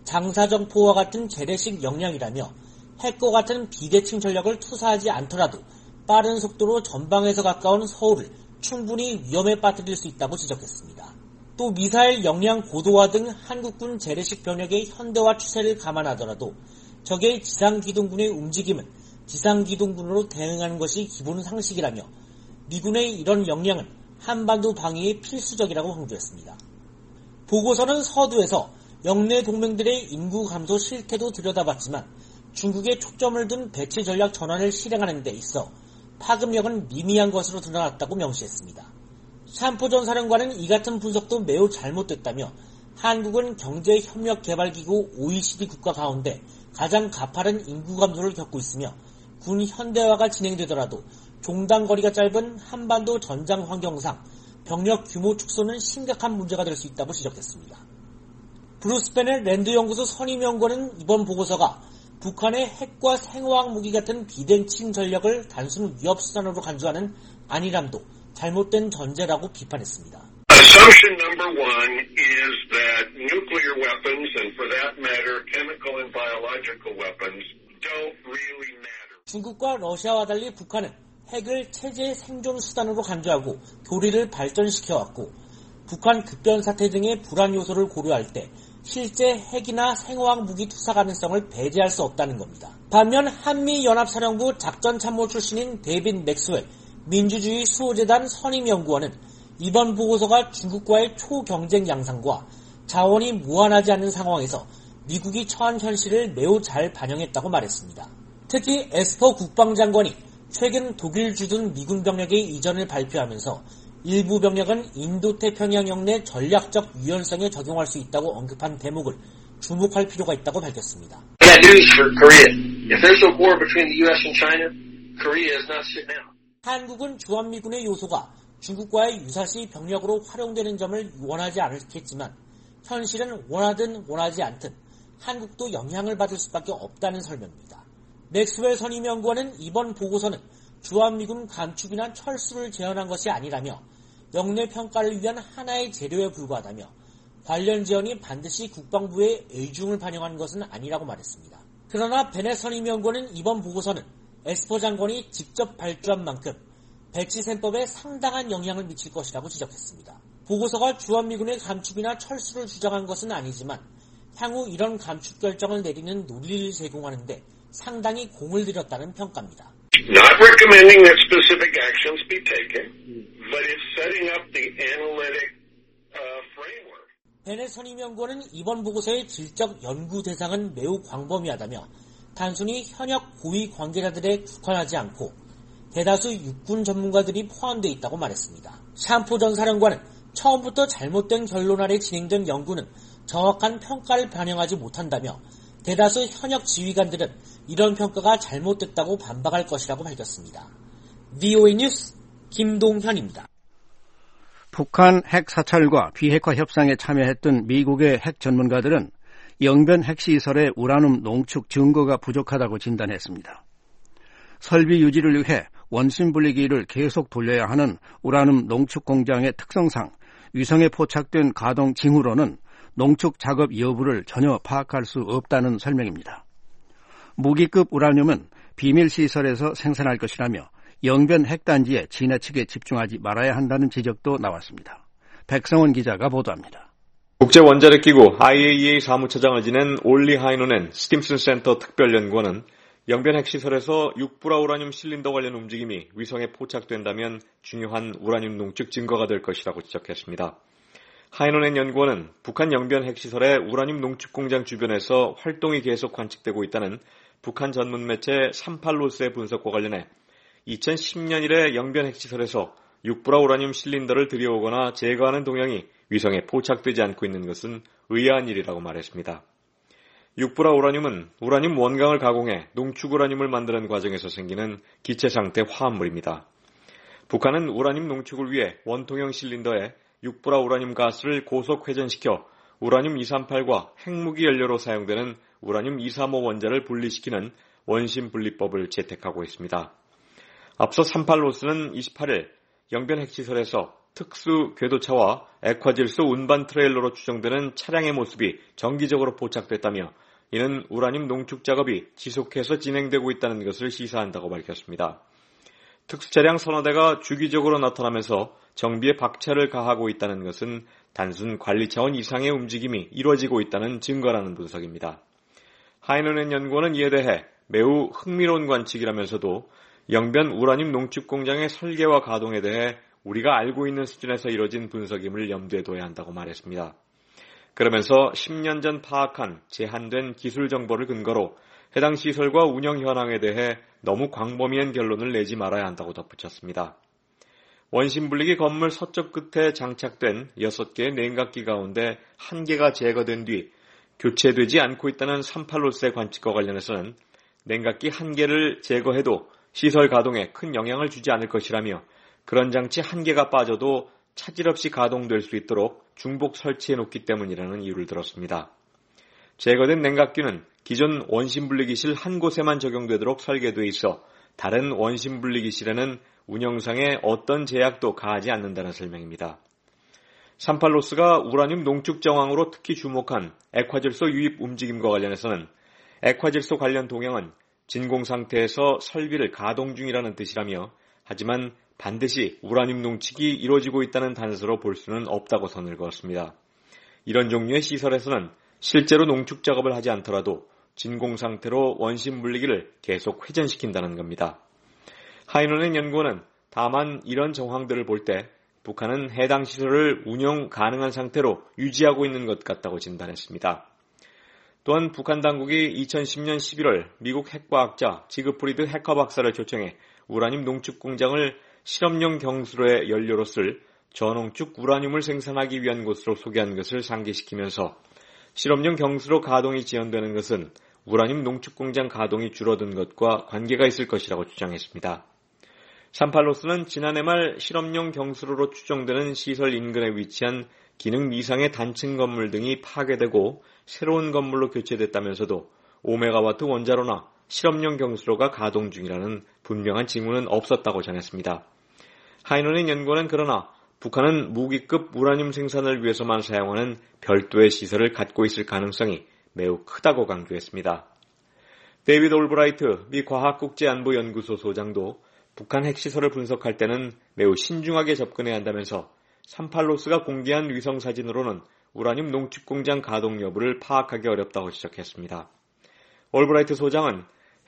장사정포와 같은 재래식 역량이라며 핵과 같은 비대칭 전력을 투사하지 않더라도 빠른 속도로 전방에서 가까운 서울을 충분히 위험에 빠뜨릴 수 있다고 지적했습니다. 또 미사일 역량 고도화 등 한국군 재래식 병력의 현대화 추세를 감안하더라도 적의 지상기동군의 움직임은 지상기동군으로 대응하는 것이 기본 상식이라며 미군의 이런 역량은 한반도 방위에 필수적이라고 강조했습니다. 보고서는 서두에서 영내 동맹들의 인구 감소 실태도 들여다봤지만 중국에 초점을 둔 배치 전략 전환을 실행하는 데 있어 파급력은 미미한 것으로 드러났다고 명시했습니다. 샴포 전 사령관은 이 같은 분석도 매우 잘못됐다며 한국은 경제협력개발기구 OECD 국가 가운데 가장 가파른 인구 감소를 겪고 있으며 군 현대화가 진행되더라도 종단거리가 짧은 한반도 전장 환경상 병력 규모 축소는 심각한 문제가 될 수 있다고 지적했습니다. 브루스 베넷 랜드 연구소 선임연구원은 이번 보고서가 북한의 핵과 생화학 무기 같은 비대칭 전력을 단순 위협 수단으로 간주하는 안일함도 잘못된 전제라고 비판했습니다. Assumption number one is that nuclear weapons, and for that matter, chemical and biological weapons, don't really matter. 중국과 러시아와 달리 북한은 핵을 체제 생존 수단으로 간주하고 교리를 발전시켜왔고 북한 급변 사태 등의 불안 요소를 고려할 때 실제 핵이나 생화학 무기 투사 가능성을 배제할 수 없다는 겁니다. 반면 한미연합사령부 작전참모 출신인 데이빗 맥스웰 민주주의 수호재단 선임연구원은 이번 보고서가 중국과의 초경쟁 양상과 자원이 무한하지 않는 상황에서 미국이 처한 현실을 매우 잘 반영했다고 말했습니다. 특히 에스퍼 국방장관이 최근 독일 주둔 미군 병력의 이전을 발표하면서 일부 병력은 인도태평양 영내 전략적 유연성에 적용할 수 있다고 언급한 대목을 주목할 필요가 있다고 밝혔습니다. 한국은 주한미군의 요소가 중국과의 유사시 병력으로 활용되는 점을 원하지 않겠지만 현실은 원하든 원하지 않든 한국도 영향을 받을 수밖에 없다는 설명입니다. 맥스웰 선임연구원은 이번 보고서는 주한미군 감축이나 철수를 제안한 것이 아니라며 영내 평가를 위한 하나의 재료에 불과하다며 관련 제언이 반드시 국방부의 의중을 반영하는 것은 아니라고 말했습니다. 그러나 베넷 선임연구원은 이번 보고서는 에스퍼 장관이 직접 발주한 만큼 배치 셈법에 상당한 영향을 미칠 것이라고 지적했습니다. 보고서가 주한미군의 감축이나 철수를 주장한 것은 아니지만 향후 이런 감축 결정을 내리는 논리를 제공하는 데 상당히 공을 들였다는 평가입니다. Not recommending that specific actions be taken, but it's setting up the analytic framework. 베넷 선임연구원은 이번 보고서의 질적 연구 대상은 매우 광범위하다며 단순히 현역 고위 관계자들에 국한하지 않고 대다수 육군 전문가들이 포함되어 있다고 말했습니다. 샴포 전 사령관은 처음부터 잘못된 결론 아래 진행된 연구는 정확한 평가를 반영하지 못한다며 대다수 현역 지휘관들은 이런 평가가 잘못됐다고 반박할 것이라고 밝혔습니다. VOA 뉴스 김동현입니다. 북한 핵 사찰과 비핵화 협상에 참여했던 미국의 핵 전문가들은 영변 핵시설의 우라늄 농축 증거가 부족하다고 진단했습니다. 설비 유지를 위해 원심 분리기를 계속 돌려야 하는 우라늄 농축 공장의 특성상 위성에 포착된 가동 징후로는 농축 작업 여부를 전혀 파악할 수 없다는 설명입니다. 무기급 우라늄은 비밀시설에서 생산할 것이라며 영변 핵단지에 지나치게 집중하지 말아야 한다는 지적도 나왔습니다. 백성원 기자가 보도합니다. 국제원자력기구 IAEA 사무처장을 지낸 올리 하이노넨 스팀슨 센터 특별연구원은 영변 핵시설에서 육불화 우라늄 실린더 관련 움직임이 위성에 포착된다면 중요한 우라늄 농축 증거가 될 것이라고 지적했습니다. 하이노넨 연구원은 북한 영변 핵시설의 우라늄 농축 공장 주변에서 활동이 계속 관측되고 있다는 북한 전문 매체 38로스의 분석과 관련해 2010년 이래 영변 핵시설에서 육불화 우라늄 실린더를 들여오거나 제거하는 동향이 위성에 포착되지 않고 있는 것은 의아한 일이라고 말했습니다. 육불화 우라늄은 우라늄 원강을 가공해 농축 우라늄을 만드는 과정에서 생기는 기체 상태 화합물입니다. 북한은 우라늄 농축을 위해 원통형 실린더에 육불화 우라늄 가스를 고속 회전시켜 우라늄 238과 핵무기 연료로 사용되는 우라늄 235 원자를 분리시키는 원심 분리법을 채택하고 있습니다. 앞서 38로스는 28일 영변 핵시설에서 특수 궤도차와 액화질소 운반 트레일러로 추정되는 차량의 모습이 정기적으로 포착됐다며 이는 우라늄 농축 작업이 지속해서 진행되고 있다는 것을 시사한다고 밝혔습니다. 특수차량 서너 대가 주기적으로 나타나면서 정비에 박차를 가하고 있다는 것은 단순 관리 차원 이상의 움직임이 이루어지고 있다는 증거라는 분석입니다. 하이노넨 연구원은 이에 대해 매우 흥미로운 관측이라면서도 영변 우라늄 농축 공장의 설계와 가동에 대해 우리가 알고 있는 수준에서 이뤄진 분석임을 염두에 둬야 한다고 말했습니다. 그러면서 10년 전 파악한 제한된 기술 정보를 근거로 해당 시설과 운영 현황에 대해 너무 광범위한 결론을 내지 말아야 한다고 덧붙였습니다. 원심 분리기 건물 서쪽 끝에 장착된 6개의 냉각기 가운데 1개가 제거된 뒤 교체되지 않고 있다는 38로스의 관측과 관련해서는 냉각기 1개를 제거해도 시설 가동에 큰 영향을 주지 않을 것이라며 그런 장치 1개가 빠져도 차질 없이 가동될 수 있도록 중복 설치해 놓기 때문이라는 이유를 들었습니다. 제거된 냉각기는 기존 원심 분리기실 한 곳에만 적용되도록 설계되어 있어 다른 원심 분리기실에는 운영상에 어떤 제약도 가하지 않는다는 설명입니다. 38로스가 우라늄 농축 정황으로 특히 주목한 액화질소 유입 움직임과 관련해서는 액화질소 관련 동향은 진공 상태에서 설비를 가동 중이라는 뜻이라며 하지만 반드시 우라늄 농축이 이루어지고 있다는 단서로 볼 수는 없다고 선을 그었습니다. 이런 종류의 시설에서는 실제로 농축 작업을 하지 않더라도 진공 상태로 원심 분리기를 계속 회전시킨다는 겁니다. 하이노넨 연구원은 다만 이런 정황들을 볼 때 북한은 해당 시설을 운영 가능한 상태로 유지하고 있는 것 같다고 진단했습니다. 또한 북한 당국이 2010년 11월 미국 핵과학자 지그프리드 해커 박사를 초청해 우라늄 농축 공장을 실험용 경수로의 연료로 쓸 저농축 우라늄을 생산하기 위한 곳으로 소개한 것을 상기시키면서 실험용 경수로 가동이 지연되는 것은 우라늄 농축 공장 가동이 줄어든 것과 관계가 있을 것이라고 주장했습니다. 38로스는 지난해 말 실험용 경수로로 추정되는 시설 인근에 위치한 기능 미상의 단층 건물 등이 파괴되고 새로운 건물로 교체됐다면서도 5메가와트 원자로나 실험용 경수로가 가동 중이라는 분명한 징후는 없었다고 전했습니다. 하이노넨 연구원은 그러나 북한은 무기급 우라늄 생산을 위해서만 사용하는 별도의 시설을 갖고 있을 가능성이 매우 크다고 강조했습니다. 데이비드 올브라이트 미 과학국제안보연구소 소장도 북한 핵시설을 분석할 때는 매우 신중하게 접근해야 한다면서 38로스가 공개한 위성사진으로는 우라늄 농축 공장 가동 여부를 파악하기 어렵다고 지적했습니다. 올브라이트 소장은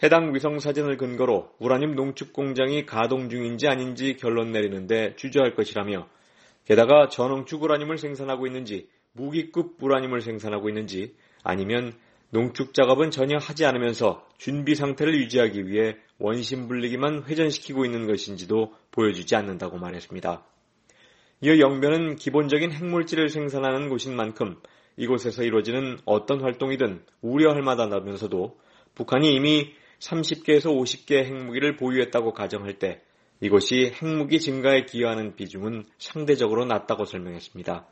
해당 위성사진을 근거로 우라늄 농축 공장이 가동 중인지 아닌지 결론 내리는데 주저할 것이라며 게다가 저농축 우라늄을 생산하고 있는지 무기급 우라늄을 생산하고 있는지 아니면 농축 작업은 전혀 하지 않으면서 준비 상태를 유지하기 위해 원심 불리기만 회전시키고 있는 것인지도 보여주지 않는다고 말했습니다. 이어 영변은 기본적인 핵물질을 생산하는 곳인 만큼 이곳에서 이루어지는 어떤 활동이든 우려할 만하다면서도 북한이 이미 30개에서 50개의 핵무기를 보유했다고 가정할 때 이것이 핵무기 증가에 기여하는 비중은 상대적으로 낮다고 설명했습니다.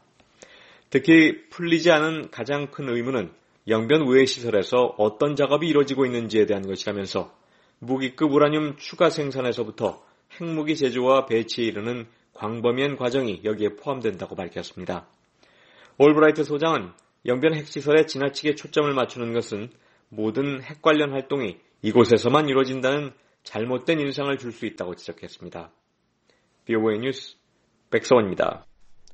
특히 풀리지 않은 가장 큰 의문은 영변 외의 시설에서 어떤 작업이 이루어지고 있는지에 대한 것이라면서 무기급 우라늄 추가 생산에서부터 핵무기 제조와 배치에 이르는 광범위한 과정이 여기에 포함된다고 밝혔습니다. 올브라이트 소장은 영변 핵시설에 지나치게 초점을 맞추는 것은 모든 핵 관련 활동이 이곳에서만 이루어진다는 잘못된 인상을 줄 수 있다고 지적했습니다. VOA 뉴스 백서원입니다.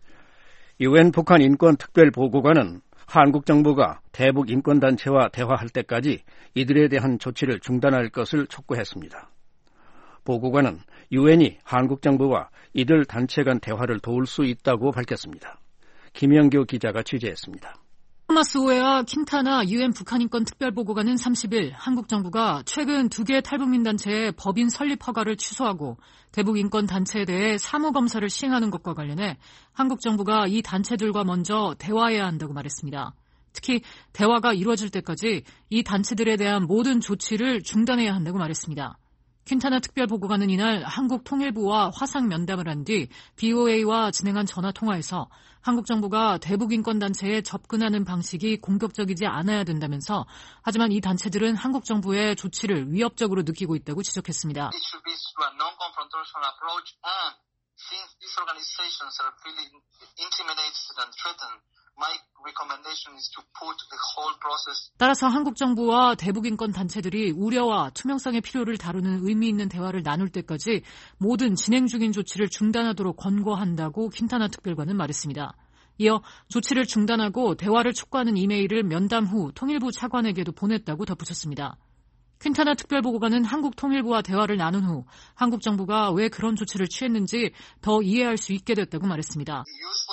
UN 북한 인권특별보고관은 한국 정부가 대북 인권단체와 대화할 때까지 이들에 대한 조치를 중단할 것을 촉구했습니다. 보고관은 UN이 한국 정부와 이들 단체 간 대화를 도울 수 있다고 밝혔습니다. 김영교 기자가 취재했습니다. 토마스 오웨와 킨타나 UN 북한인권 특별보고관은 30일 한국 정부가 최근 2개 탈북민 단체의 법인 설립 허가를 취소하고 대북 인권 단체에 대해 사무검사를 시행하는 것과 관련해 한국 정부가 이 단체들과 먼저 대화해야 한다고 말했습니다. 특히 대화가 이루어질 때까지 이 단체들에 대한 모든 조치를 중단해야 한다고 말했습니다. 킨타나 특별보고관은 이날 한국 통일부와 화상 면담을 한 뒤 BOA와 진행한 전화통화에서 한국 정부가 대북 인권단체에 접근하는 방식이 공격적이지 않아야 된다면서 하지만 이 단체들은 한국 정부의 조치를 위협적으로 느끼고 있다고 지적했습니다. 따라서 한국 정부와 대북 인권 단체들이 우려와 투명성의 필요를 다루는 의미 있는 대화를 나눌 때까지 모든 진행 중인 조치를 중단하도록 권고한다고 킨타나 특별관은 말했습니다. 이어 조치를 중단하고 대화를 촉구하는 이메일을 면담 후 통일부 차관에게도 보냈다고 덧붙였습니다. 퀸타나 특별보고관은 한국 통일부와 대화를 나눈 후 한국 정부가 왜 그런 조치를 취했는지 더 이해할 수 있게 됐다고 말했습니다.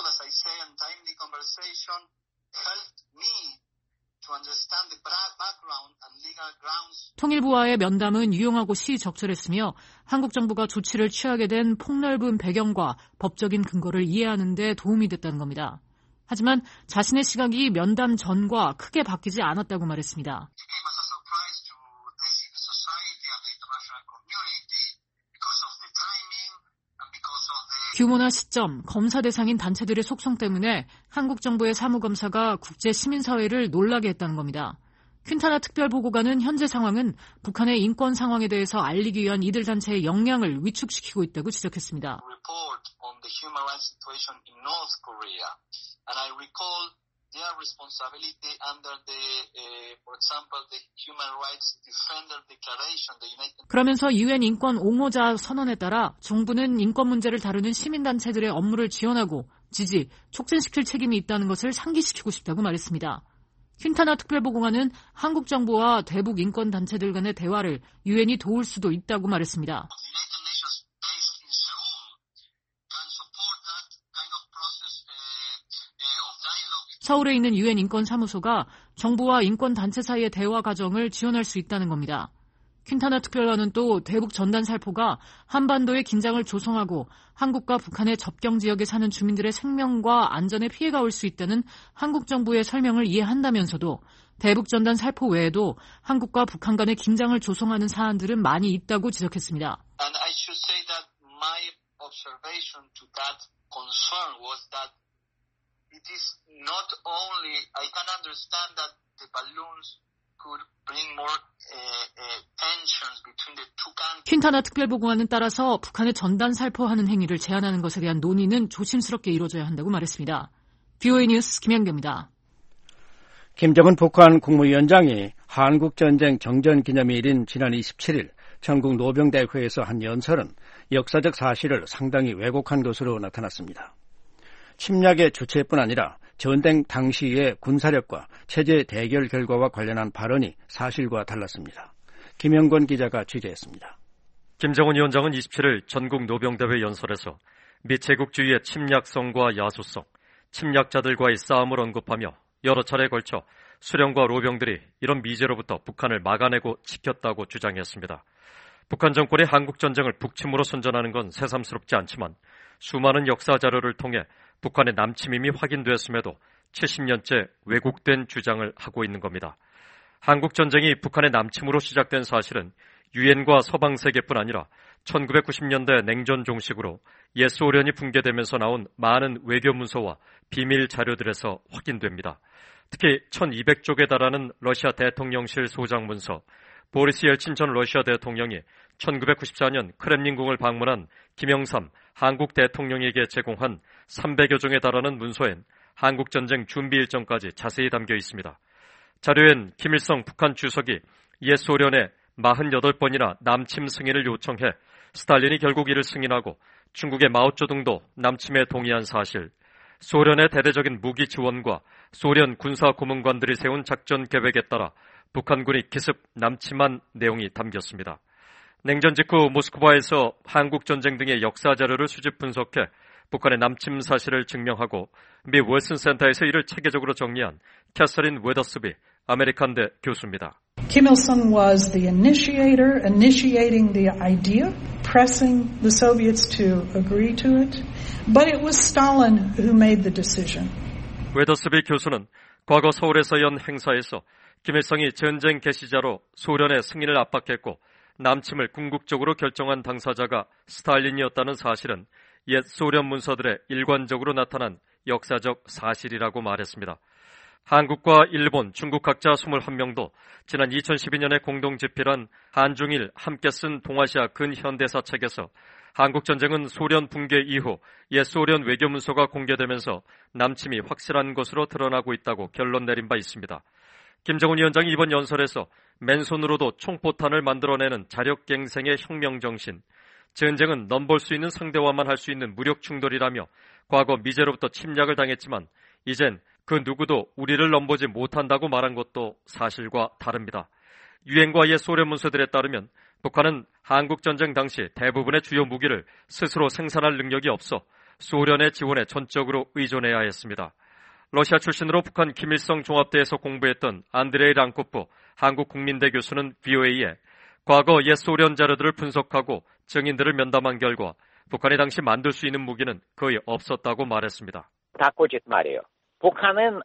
통일부와의 면담은 유용하고 시적절했으며 한국 정부가 조치를 취하게 된 폭넓은 배경과 법적인 근거를 이해하는 데 도움이 됐다는 겁니다. 하지만 자신의 시각이 면담 전과 크게 바뀌지 않았다고 말했습니다. 규모나 시점, 검사 대상인 단체들의 속성 때문에 한국 정부의 사무검사가 국제 시민사회를 놀라게 했다는 겁니다. 퀸타나 특별보고관은 현재 상황은 북한의 인권 상황에 대해서 알리기 위한 이들 단체의 역량을 위축시키고 있다고 지적했습니다. 그러면서 UN 인권 옹호자 선언에 따라 정부는 인권 문제를 다루는 시민단체들의 업무를 지원하고 지지, 촉진시킬 책임이 있다는 것을 상기시키고 싶다고 말했습니다. 퀸타나 특별보고관은 한국 정부와 대북 인권 단체들 간의 대화를 UN이 도울 수도 있다고 말했습니다. 서울에 있는 UN 인권사무소가 정부와 인권단체 사이의 대화 과정을 지원할 수 있다는 겁니다. 퀸타나 특별관은 또 대북 전단 살포가 한반도의 긴장을 조성하고 한국과 북한의 접경 지역에 사는 주민들의 생명과 안전에 피해가 올 수 있다는 한국 정부의 설명을 이해한다면서도 대북 전단 살포 외에도 한국과 북한 간의 긴장을 조성하는 사안들은 많이 있다고 지적했습니다. And I should say that my observation to that concern was that it is not only, I can understand that the balloons could bring more tensions between the two countries. 퀸타나 특별보고관은 따라서 북한의 전단 살포하는 행위를 제한하는 것에 대한 논의는 조심스럽게 이루어져야 한다고 말했습니다. BOA 뉴스 김현경입니다. 김정은 북한 국무위원장이 한국전쟁 정전기념일인 지난 27일 전국 노병대회에서 한 연설은 역사적 사실을 상당히 왜곡한 것으로 나타났습니다. 침략의 주체뿐 아니라 전쟁 당시의 군사력과 체제 대결 결과와 관련한 발언이 사실과 달랐습니다. 김영권 기자가 취재했습니다. 김정은 위원장은 27일 전국 노병대회 연설에서 미 제국주의의 침략성과 야수성, 침략자들과의 싸움을 언급하며 여러 차례에 걸쳐 수령과 로병들이 이런 미제로부터 북한을 막아내고 지켰다고 주장했습니다. 북한 정권이 한국전쟁을 북침으로 선전하는 건 새삼스럽지 않지만 수많은 역사 자료를 통해 북한의 남침임이 확인되었음에도 70년째 왜곡된 주장을 하고 있는 겁니다. 한국전쟁이 북한의 남침으로 시작된 사실은 유엔과 서방 세계뿐 아니라 1990년대 냉전 종식으로 옛 소련이 붕괴되면서 나온 많은 외교 문서와 비밀 자료들에서 확인됩니다. 특히 1200쪽에 달하는 러시아 대통령실 소장 문서, 보리스 옐친 전 러시아 대통령이 1994년 크렘린궁을 방문한 김영삼 한국 대통령에게 제공한 300여 종에 달하는 문서엔 한국전쟁 준비 일정까지 자세히 담겨 있습니다. 자료엔 김일성 북한 주석이 옛 소련에 48번이나 남침 승인을 요청해 스탈린이 결국 이를 승인하고 중국의 마오쩌둥도 남침에 동의한 사실, 소련의 대대적인 무기 지원과 소련 군사 고문관들이 세운 작전 계획에 따라 북한군이 기습 남침한 내용이 담겼습니다. 냉전 직후 모스크바에서 한국전쟁 등의 역사 자료를 수집 분석해 북한의 남침 사실을 증명하고 미 윌슨 센터에서 이를 체계적으로 정리한 캐서린 웨더스비 아메리칸대 교수입니다. Kim Il-sung was the initiator, initiating the idea, pressing the Soviets to agree to it, but it was Stalin who made the decision. 웨더스비 교수는 과거 서울에서 연 행사에서 김일성이 전쟁 개시자로 소련의 승인을 압박했고 남침을 궁극적으로 결정한 당사자가 스탈린이었다는 사실은 옛 소련 문서들에 일관적으로 나타난 역사적 사실이라고 말했습니다. 한국과 일본, 중국 각자 21명도 지난 2012년에 공동 집필한 한중일 함께 쓴 동아시아 근현대사 책에서 한국전쟁은 소련 붕괴 이후 옛 소련 외교문서가 공개되면서 남침이 확실한 것으로 드러나고 있다고 결론 내린 바 있습니다. 김정은 위원장이 이번 연설에서 맨손으로도 총포탄을 만들어내는 자력갱생의 혁명정신, 전쟁은 넘볼 수 있는 상대와만 할 수 있는 무력 충돌이라며 과거 미제로부터 침략을 당했지만 이젠 그 누구도 우리를 넘보지 못한다고 말한 것도 사실과 다릅니다. 유엔과 옛 소련 문서들에 따르면 북한은 한국전쟁 당시 대부분의 주요 무기를 스스로 생산할 능력이 없어 소련의 지원에 전적으로 의존해야 했습니다. 러시아 출신으로 북한 김일성 종합대에서 공부했던 안드레이 랑코프 한국국민대 교수는 VOA에 과거 옛 소련 자료들을 분석하고 증인들을 면담한 결과 북한이 당시 만들 수 있는 무기는 거의 없었다고 말했습니다. 다 거짓말이에요. 북한은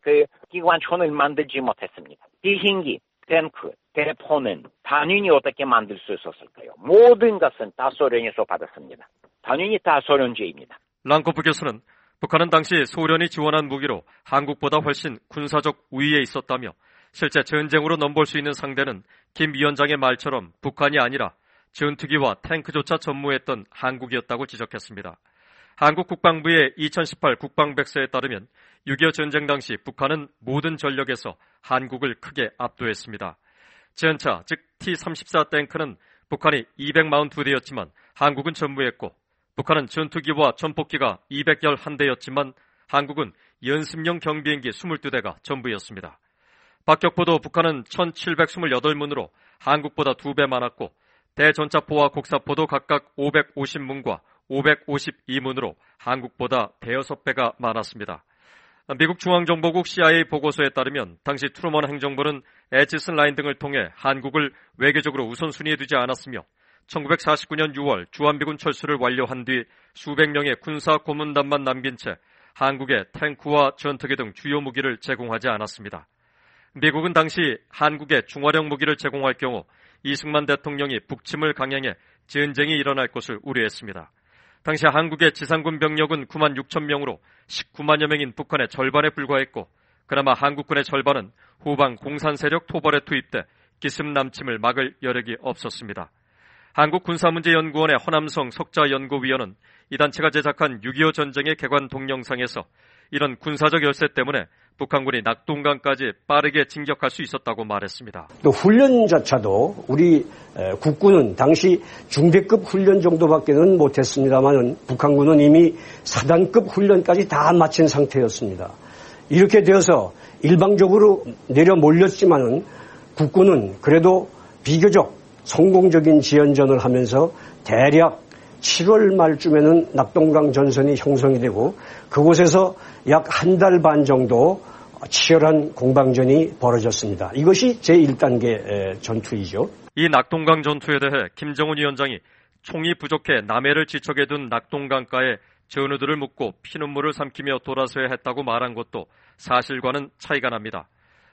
기관총을 만들지 못했습니다. 비행기, 탱크, 대포는 당연히 어떻게 만들 수 있었을까요? 모든 것은 다 소련에서 받았습니다. 당연히 다 소련제입니다. 랑코프 교수는 북한은 당시 소련이 지원한 무기로 한국보다 훨씬 군사적 우위에 있었다며 실제 전쟁으로 넘볼 수 있는 상대는 김 위원장의 말처럼 북한이 아니라 전투기와 탱크조차 전무했던 한국이었다고 지적했습니다. 한국 국방부의 2018 국방백서에 따르면 6.25 전쟁 당시 북한은 모든 전력에서 한국을 크게 압도했습니다. 전차, 즉 T-34 탱크는 북한이 242대였지만 한국은 전무했고 북한은 전투기와 전폭기가 211대였지만 한국은 연습용 경비행기 22대가 전부였습니다. 박격포도 북한은 1728문으로 한국보다 2배 많았고 대전차포와 곡사포도 각각 550문과 552문으로 한국보다 대여섯 배가 많았습니다. 미국 중앙정보국 CIA 보고서에 따르면 당시 트루먼 행정부는 에치슨 라인 등을 통해 한국을 외교적으로 우선순위에 두지 않았으며 1949년 6월 주한미군 철수를 완료한 뒤 수백 명의 군사 고문단만 남긴 채 한국에 탱크와 전투기 등 주요 무기를 제공하지 않았습니다. 미국은 당시 한국에 중화력 무기를 제공할 경우 이승만 대통령이 북침을 강행해 전쟁이 일어날 것을 우려했습니다. 당시 한국의 지상군 병력은 9만 6천 명으로 19만여 명인 북한의 절반에 불과했고 그나마 한국군의 절반은 후방 공산 세력 토벌에 투입돼 기습 남침을 막을 여력이 없었습니다. 한국군사문제연구원의 허남성 석자연구위원은 이 단체가 제작한 6.25 전쟁의 개관 동영상에서 이런 군사적 열세 때문에 북한군이 낙동강까지 빠르게 진격할 수 있었다고 말했습니다. 또 훈련조차도 우리 국군은 당시 중대급 훈련 정도밖에는 못했습니다만 북한군은 이미 사단급 훈련까지 다 마친 상태였습니다. 이렇게 되어서 일방적으로 내려 몰렸지만은 국군은 그래도 비교적 성공적인 지연전을 하면서 대략 7월 말쯤에는 낙동강 전선이 형성이 되고 그곳에서 약 한 달 반 정도 치열한 공방전이 벌어졌습니다. 이것이 제1단계 전투이죠. 이 낙동강 전투에 대해 김정은 위원장이 총이 부족해 남해를 지척에 둔 낙동강가에 전우들을 묻고 피눈물을 삼키며 돌아서야 했다고 말한 것도 사실과는 차이가 납니다.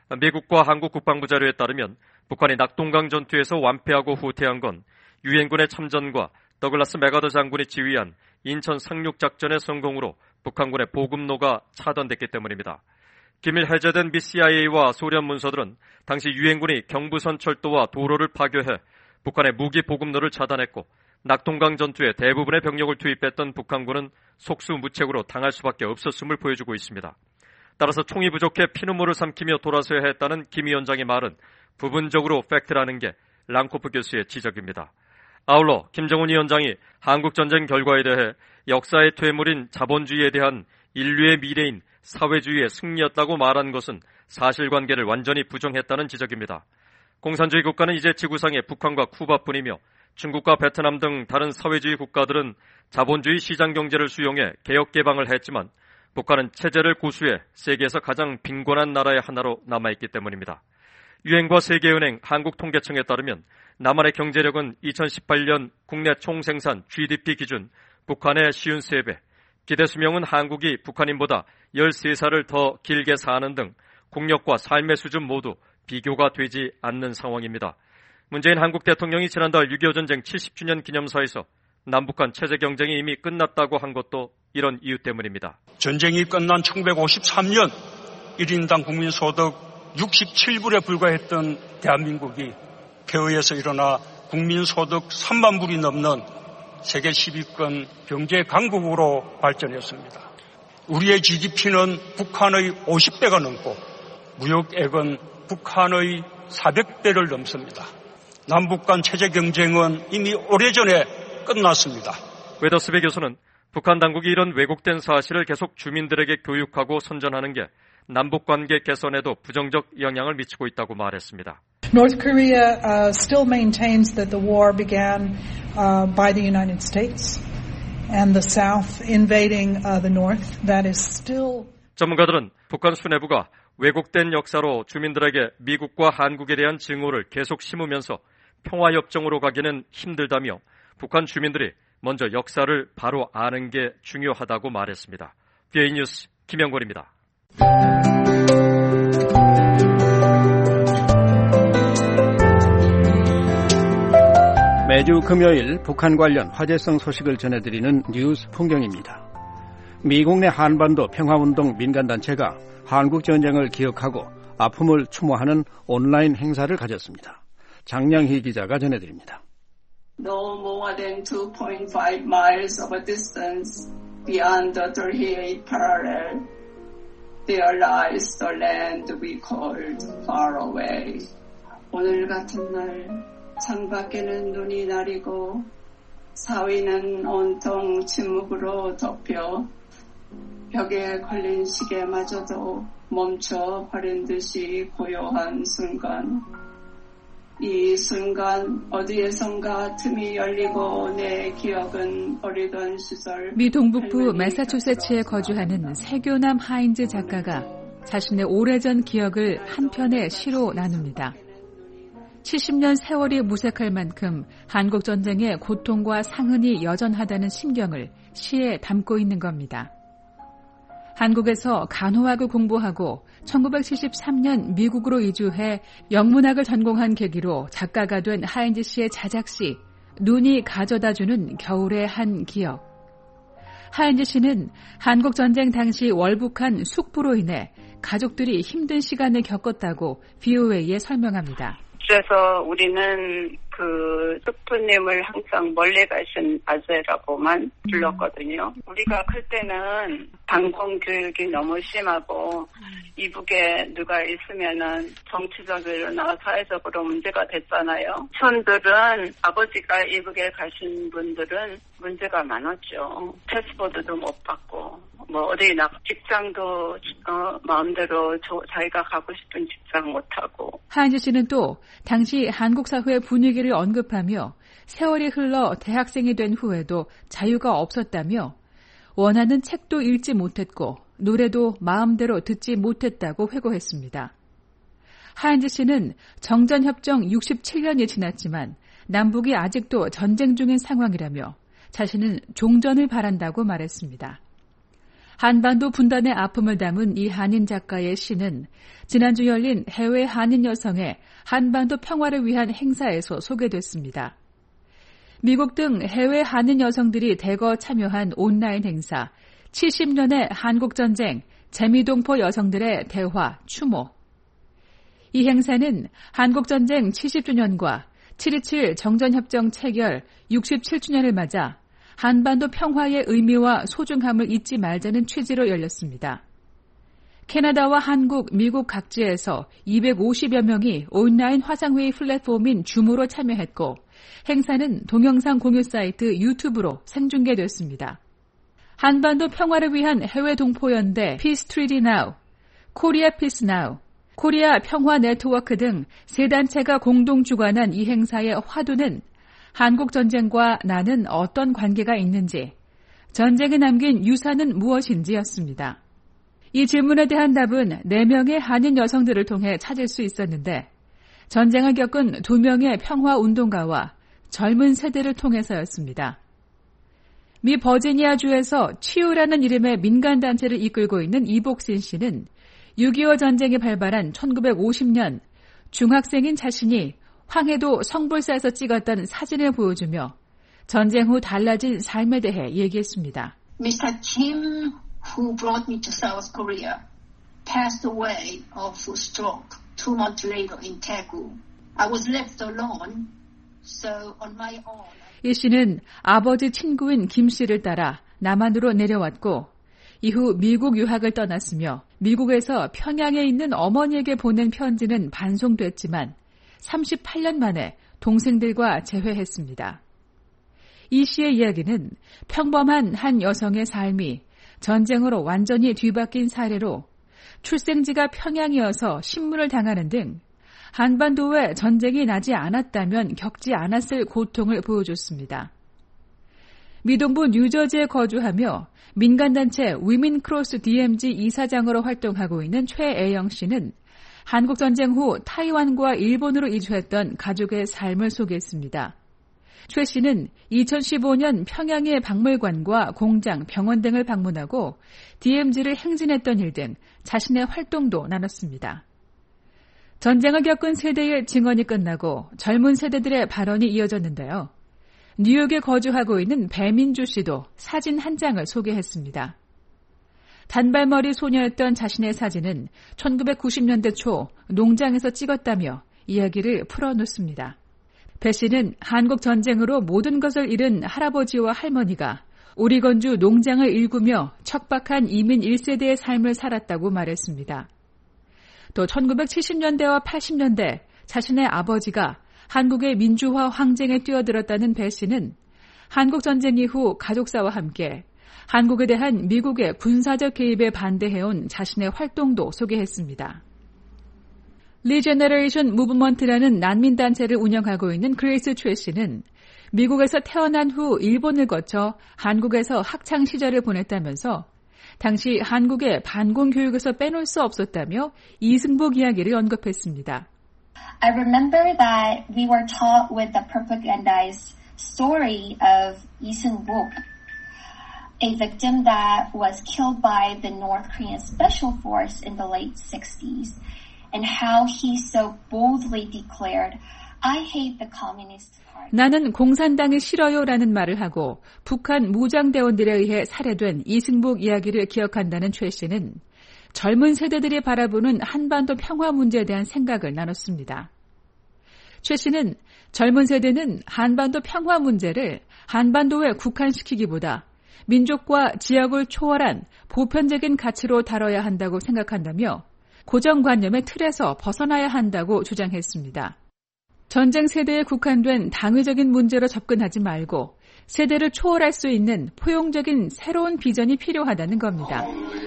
미국과 한국 국방부 자료에 따르면 북한이 낙동강 전투에서 완패하고 후퇴한 건 유엔군의 참전과 더글라스 맥아더 장군이 지휘한 인천 상륙작전의 성공으로 북한군의 보급로가 차단됐기 때문입니다. 기밀 해제된 미 CIA와 소련 문서들은 당시 유엔군이 경부선 철도와 도로를 파괴해 북한의 무기 보급로를 차단했고 낙동강 전투에 대부분의 병력을 투입했던 북한군은 속수무책으로 당할 수밖에 없었음을 보여주고 있습니다. 따라서 총이 부족해 피눈물을 삼키며 돌아서야 했다는 김 위원장의 말은 부분적으로 팩트라는 게 랑코프 교수의 지적입니다. 아울러 김정은 위원장이 한국전쟁 결과에 대해 역사의 퇴물인 자본주의에 대한 인류의 미래인 사회주의의 승리였다고 말한 것은 사실관계를 완전히 부정했다는 지적입니다. 공산주의 국가는 이제 지구상의 북한과 쿠바뿐이며 중국과 베트남 등 다른 사회주의 국가들은 자본주의 시장경제를 수용해 개혁개방을 했지만 북한은 체제를 고수해 세계에서 가장 빈곤한 나라의 하나로 남아있기 때문입니다. 유엔과 세계은행, 한국통계청에 따르면 남한의 경제력은 2018년 국내 총생산 GDP 기준 북한의 53배, 기대수명은 한국이 북한인보다 13살을 더 길게 사는 등 국력과 삶의 수준 모두 비교가 되지 않는 상황입니다. 문재인 한국 대통령이 지난달 6.25 전쟁 70주년 기념사에서 남북 간 체제 경쟁이 이미 끝났다고 한 것도 이런 이유 때문입니다. 전쟁이 끝난 1953년 1인당 국민소득 67불에 불과했던 대한민국이 폐허에서 일어나 국민소득 3만 불이 넘는 세계 10위권 경제 강국으로 발전했습니다. 우리의 GDP는 북한의 50배가 넘고 무역액은 북한의 400배를 넘습니다. 남북 간 체제 경쟁은 이미 오래전에 끝났습니다. 웨더스베 교수는 북한 당국이 이런 왜곡된 사실을 계속 주민들에게 교육하고 선전하는 게 남북관계 개선에도 부정적 영향을 미치고 있다고 말했습니다. North Korea still maintains that the war began by the United States and the South invading the North. That is still. 전문가들은 북한 수뇌부가 왜곡된 역사로 주민들에게 미국과 한국에 대한 증오를 계속 심으면서 평화협정으로 가기는 힘들다며 북한 주민들이 먼저 역사를 바로 아는 게 중요하다고 말했습니다. BA 뉴스 김영걸입니다. 매주 금요일 북한 관련 화제성 소식을 전해드리는 뉴스 풍경입니다. 미국 내 한반도 평화운동 민간단체가 한국전쟁을 기억하고 아픔을 추모하는 온라인 행사를 가졌습니다. 장량희 기자가 전해드립니다. No more than 2.5 miles of a distance beyond the 38 parallel, there lies the land we called far away. 오늘 같은 날 창밖에는 눈이 내리고 사위는 온통 침묵으로 덮여 벽에 걸린 시계마저도 멈춰버린 듯이 고요한 순간. 이 순간 어디에선가 틈이 열리고 내 기억은 어리던 시절. 미 동북부 매사추세츠에 거주하는 세교남 하인즈 작가가 자신의 오래전 기억을 한 편의 시로 나눕니다. 70년 세월이 무색할 만큼 한국전쟁의 고통과 상흔이 여전하다는 심경을 시에 담고 있는 겁니다. 한국에서 간호학을 공부하고 1973년 미국으로 이주해 영문학을 전공한 계기로 작가가 된 하인즈 씨의 자작시 눈이 가져다주는 겨울의 한 기억. 하인즈 씨는 한국전쟁 당시 월북한 숙부로 인해 가족들이 힘든 시간을 겪었다고 VOA에 설명합니다. 그래서 우리는 그 숙부님을 항상 멀리 가신 아재라고만 불렀거든요. 우리가 클 때는 방공 교육이 너무 심하고 이북에 누가 있으면은 정치적으로나 사회적으로 문제가 됐잖아요. 손들은 아버지가 이북에 가신 분들은 문제가 많았죠. 패스포드도 못 받고 직장도 마음대로 자기가 가고 싶은 직장 못하고. 하인즈 씨는 또 당시 한국 사회의 분위기를 언급하며 세월이 흘러 대학생이 된 후에도 자유가 없었다며 원하는 책도 읽지 못했고 노래도 마음대로 듣지 못했다고 회고했습니다. 하인즈 씨는 정전협정 67년이 지났지만 남북이 아직도 전쟁 중인 상황이라며 자신은 종전을 바란다고 말했습니다. 한반도 분단의 아픔을 담은 이 한인 작가의 시는 지난주 열린 해외 한인 여성의 한반도 평화를 위한 행사에서 소개됐습니다. 미국 등 해외 한인 여성들이 대거 참여한 온라인 행사 70년의 한국전쟁 재미동포 여성들의 대화 추모. 이 행사는 한국전쟁 70주년과 7.27 정전협정 체결 67주년을 맞아 한반도 평화의 의미와 소중함을 잊지 말자는 취지로 열렸습니다. 캐나다와 한국, 미국 각지에서 250여 명이 온라인 화상회의 플랫폼인 줌으로 참여했고 행사는 동영상 공유 사이트 유튜브로 생중계됐습니다. 한반도 평화를 위한 해외 동포연대 Peace Treaty Now, 코리아 Peace Now, 코리아 평화 네트워크 등 세 단체가 공동 주관한 이 행사의 화두는 한국 전쟁과 나는 어떤 관계가 있는지, 전쟁에 남긴 유산은 무엇인지였습니다. 이 질문에 대한 답은 4명의 한인 여성들을 통해 찾을 수 있었는데 전쟁을 겪은 2명의 평화운동가와 젊은 세대를 통해서였습니다. 미 버지니아주에서 치유라는 이름의 민간단체를 이끌고 있는 이복신 씨는 6.25 전쟁이 발발한 1950년 중학생인 자신이 황해도 성불사에서 찍었던 사진을 보여주며 전쟁 후 달라진 삶에 대해 얘기했습니다. Mr. Kim, who brought me to South Korea, passed away of stroke 2 months later in Daegu. I was left alone, so on my own. 이 씨는 아버지 친구인 김 씨를 따라 남한으로 내려왔고 이후 미국 유학을 떠났으며 미국에서 평양에 있는 어머니에게 보낸 편지는 반송됐지만 38년 만에 동생들과 재회했습니다. 이 씨의 이야기는 평범한 한 여성의 삶이 전쟁으로 완전히 뒤바뀐 사례로 출생지가 평양이어서 신문을 당하는 등 한반도에 전쟁이 나지 않았다면 겪지 않았을 고통을 보여줬습니다. 미동부 뉴저지에 거주하며 민간단체 위민크로스 DMZ 이사장으로 활동하고 있는 최애영 씨는 한국전쟁 후 타이완과 일본으로 이주했던 가족의 삶을 소개했습니다. 최 씨는 2015년 평양의 박물관과 공장, 병원 등을 방문하고 DMZ를 행진했던 일 등 자신의 활동도 나눴습니다. 전쟁을 겪은 세대의 증언이 끝나고 젊은 세대들의 발언이 이어졌는데요. 뉴욕에 거주하고 있는 배민주 씨도 사진 한 장을 소개했습니다. 단발머리 소녀였던 자신의 사진은 1990년대 초 농장에서 찍었다며 이야기를 풀어놓습니다. 배 씨는 한국 전쟁으로 모든 것을 잃은 할아버지와 할머니가 오리건주 농장을 일구며 척박한 이민 1세대의 삶을 살았다고 말했습니다. 또 1970년대와 80년대 자신의 아버지가 한국의 민주화 항쟁에 뛰어들었다는 배 씨는 한국 전쟁 이후 가족사와 함께 한국에 대한 미국의 군사적 개입에 반대해온 자신의 활동도 소개했습니다. 리제너레이션 무브먼트라는 난민단체를 운영하고 있는 그레이스 최 씨는 미국에서 태어난 후 일본을 거쳐 한국에서 학창 시절을 보냈다면서 당시 한국의 반공 교육에서 빼놓을 수 없었다며 이승복 이야기를 언급했습니다. I remember that we were taught with the propagandized story of Lee Seung-bok, a victim that was killed by the North Korean Special Force in the late 60s, and how he so boldly declared, I hate the Communist Party. 나는 공산당이 싫어요라는 말을 하고 북한 무장대원들에 의해 살해된 이승복 이야기를 기억한다는 최 씨는 젊은 세대들이 바라보는 한반도 평화 문제에 대한 생각을 나눴습니다. 최 씨는 젊은 세대는 한반도 평화 문제를 한반도에 국한시키기보다 민족과 지역을 초월한 보편적인 가치로 다뤄야 한다고 생각한다며 고정관념의 틀에서 벗어나야 한다고 주장했습니다. 전쟁 세대에 국한된 당위적인 문제로 접근하지 말고 세대를 초월할 수 있는 포용적인 새로운 비전이 필요하다는 겁니다.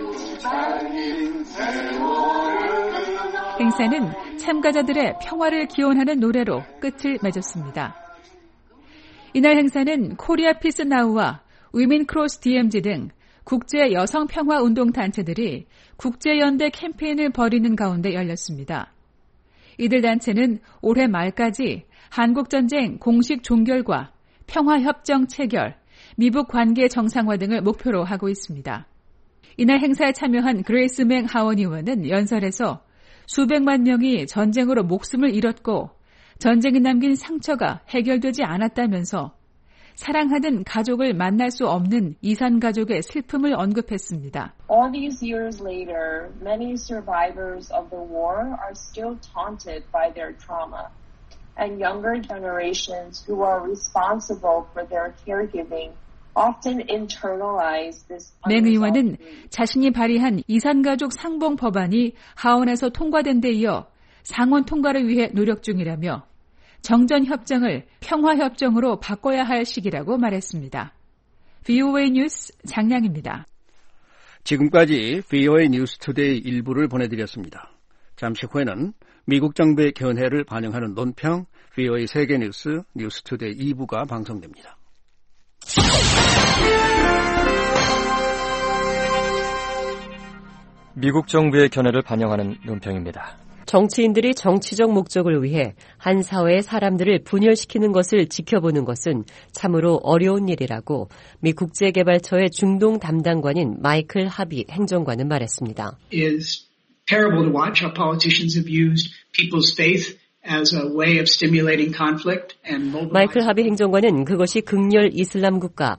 행사는 참가자들의 평화를 기원하는 노래로 끝을 맺었습니다. 이날 행사는 코리아 피스 나우와 위민 크로스 DMZ 등 국제 여성 평화 운동 단체들이 국제연대 캠페인을 벌이는 가운데 열렸습니다. 이들 단체는 올해 말까지 한국전쟁 공식 종결과 평화협정 체결, 미북 관계 정상화 등을 목표로 하고 있습니다. 이날 행사에 참여한 그레이스 맹 하원 의원은 연설에서 수백만 명이 전쟁으로 목숨을 잃었고 전쟁이 남긴 상처가 해결되지 않았다면서 사랑하는 가족을 만날 수 없는 이산 가족의 슬픔을 언급했습니다. All these years later, many survivors of the war are still taunted by their trauma, and younger generations who are responsible for their caregiving often internalize this. 맹 의원은 자신이 발의한 이산가족 상봉 법안이 하원에서 통과된 데 이어 상원 통과를 위해 노력 중이라며 정전협정을 평화협정으로 바꿔야 할 시기라고 말했습니다. VOA 뉴스 장량입니다. 지금까지 VOA 뉴스 투데이 일부를 보내드렸습니다. 잠시 후에는 미국 정부의 견해를 반영하는 논평 VOA 세계뉴스 뉴스 투데이 2부가 방송됩니다. 미국 정부의 견해를 반영하는 논평입니다. 정치인들이 정치적 목적을 위해 한 사회의 사람들을 분열시키는 것을 지켜보는 것은 참으로 어려운 일이라고 미 국제개발처의 중동 담당관인 마이클 하비 행정관은 말했습니다. It is terrible to watch how politicians have used people's faith as a way of stimulating conflict and mobilizing. 마이클 하비 행정관은 그것이 극렬 이슬람 국가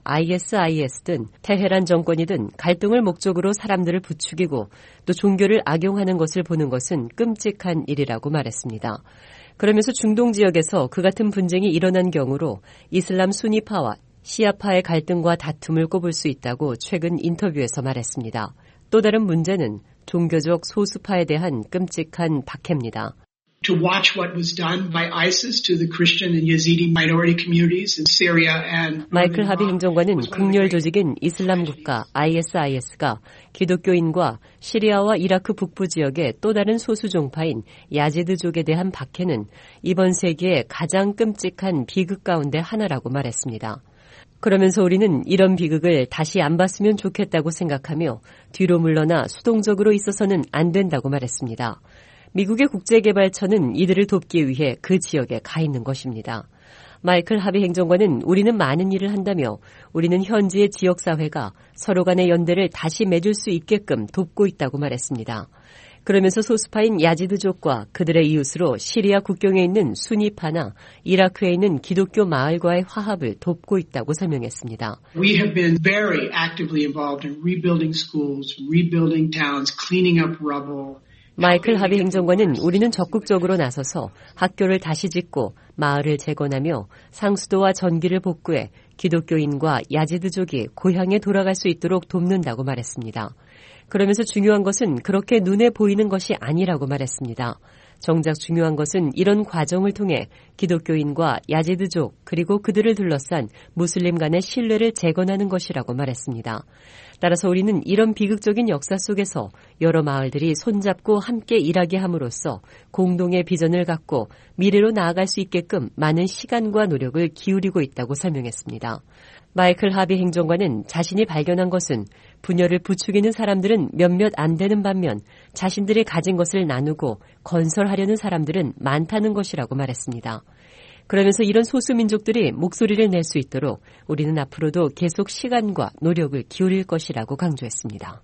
ISIS든 테헤란 정권이든 갈등을 목적으로 사람들을 부추기고 또 종교를 악용하는 것을 보는 것은 끔찍한 일이라고 말했습니다. 그러면서 중동 지역에서 그 같은 분쟁이 일어난 경우로 이슬람 수니파와 시아파의 갈등과 다툼을 꼽을 수 있다고 최근 인터뷰에서 말했습니다. 또 다른 문제는 종교적 소수파에 대한 끔찍한 박해입니다. To watch what was done by ISIS to the Christian and Yazidi minority communities in Syria and 마이클 하비 행정관은 극렬 조직인 이슬람 국가 ISIS가 기독교인과 시리아와 이라크 북부 지역의 또 다른 소수 종파인 야지드족에 대한 박해는 이번 세기의 가장 끔찍한 비극 가운데 하나라고 말했습니다. 그러면서 우리는 이런 비극을 다시 안 봤으면 좋겠다고 생각하며 뒤로 물러나 수동적으로 있어서는 안 된다고 말했습니다. 미국의 국제개발처는 이들을 돕기 위해 그 지역에 가 있는 것입니다. 마이클 하비 행정관은 우리는 많은 일을 한다며 우리는 현지의 지역사회가 서로 간의 연대를 다시 맺을 수 있게끔 돕고 있다고 말했습니다. 그러면서 소수파인 야지드족과 그들의 이웃으로 시리아 국경에 있는 수니파나 이라크에 있는 기독교 마을과의 화합을 돕고 있다고 설명했습니다. We have been very actively involved in rebuilding schools, rebuilding towns, cleaning up rubble. 마이클 하비 행정관은 우리는 적극적으로 나서서 학교를 다시 짓고 마을을 재건하며 상수도와 전기를 복구해 기독교인과 야지드족이 고향에 돌아갈 수 있도록 돕는다고 말했습니다. 그러면서 중요한 것은 그렇게 눈에 보이는 것이 아니라고 말했습니다. 정작 중요한 것은 이런 과정을 통해 기독교인과 야지드족 그리고 그들을 둘러싼 무슬림 간의 신뢰를 재건하는 것이라고 말했습니다. 따라서 우리는 이런 비극적인 역사 속에서 여러 마을들이 손잡고 함께 일하게 함으로써 공동의 비전을 갖고 미래로 나아갈 수 있게끔 많은 시간과 노력을 기울이고 있다고 설명했습니다. 마이클 하비 행정관은 자신이 발견한 것은 분열을 부추기는 사람들은 몇몇 안 되는 반면 자신들이 가진 것을 나누고 건설하려는 사람들은 많다는 것이라고 말했습니다. 그러면서 이런 소수민족들이 목소리를 낼 수 있도록 우리는 앞으로도 계속 시간과 노력을 기울일 것이라고 강조했습니다.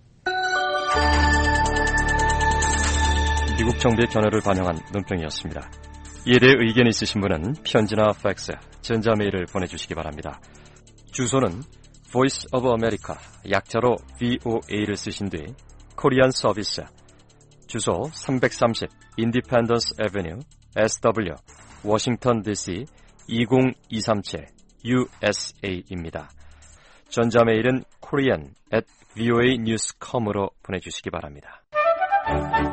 미국 정부의 견해를 반영한 논평이었습니다. 이에 대해 의견이 있으신 분은 편지나 팩스, 전자메일을 보내주시기 바랍니다. 주소는 Voice of America, 약자로 VOA를 쓰신 뒤 코리안 서비스, 주소 330 Independence Avenue, SW, 워싱턴 DC 20237 USA입니다. 전자메일은 korean@voanews.com으로 보내주시기 바랍니다.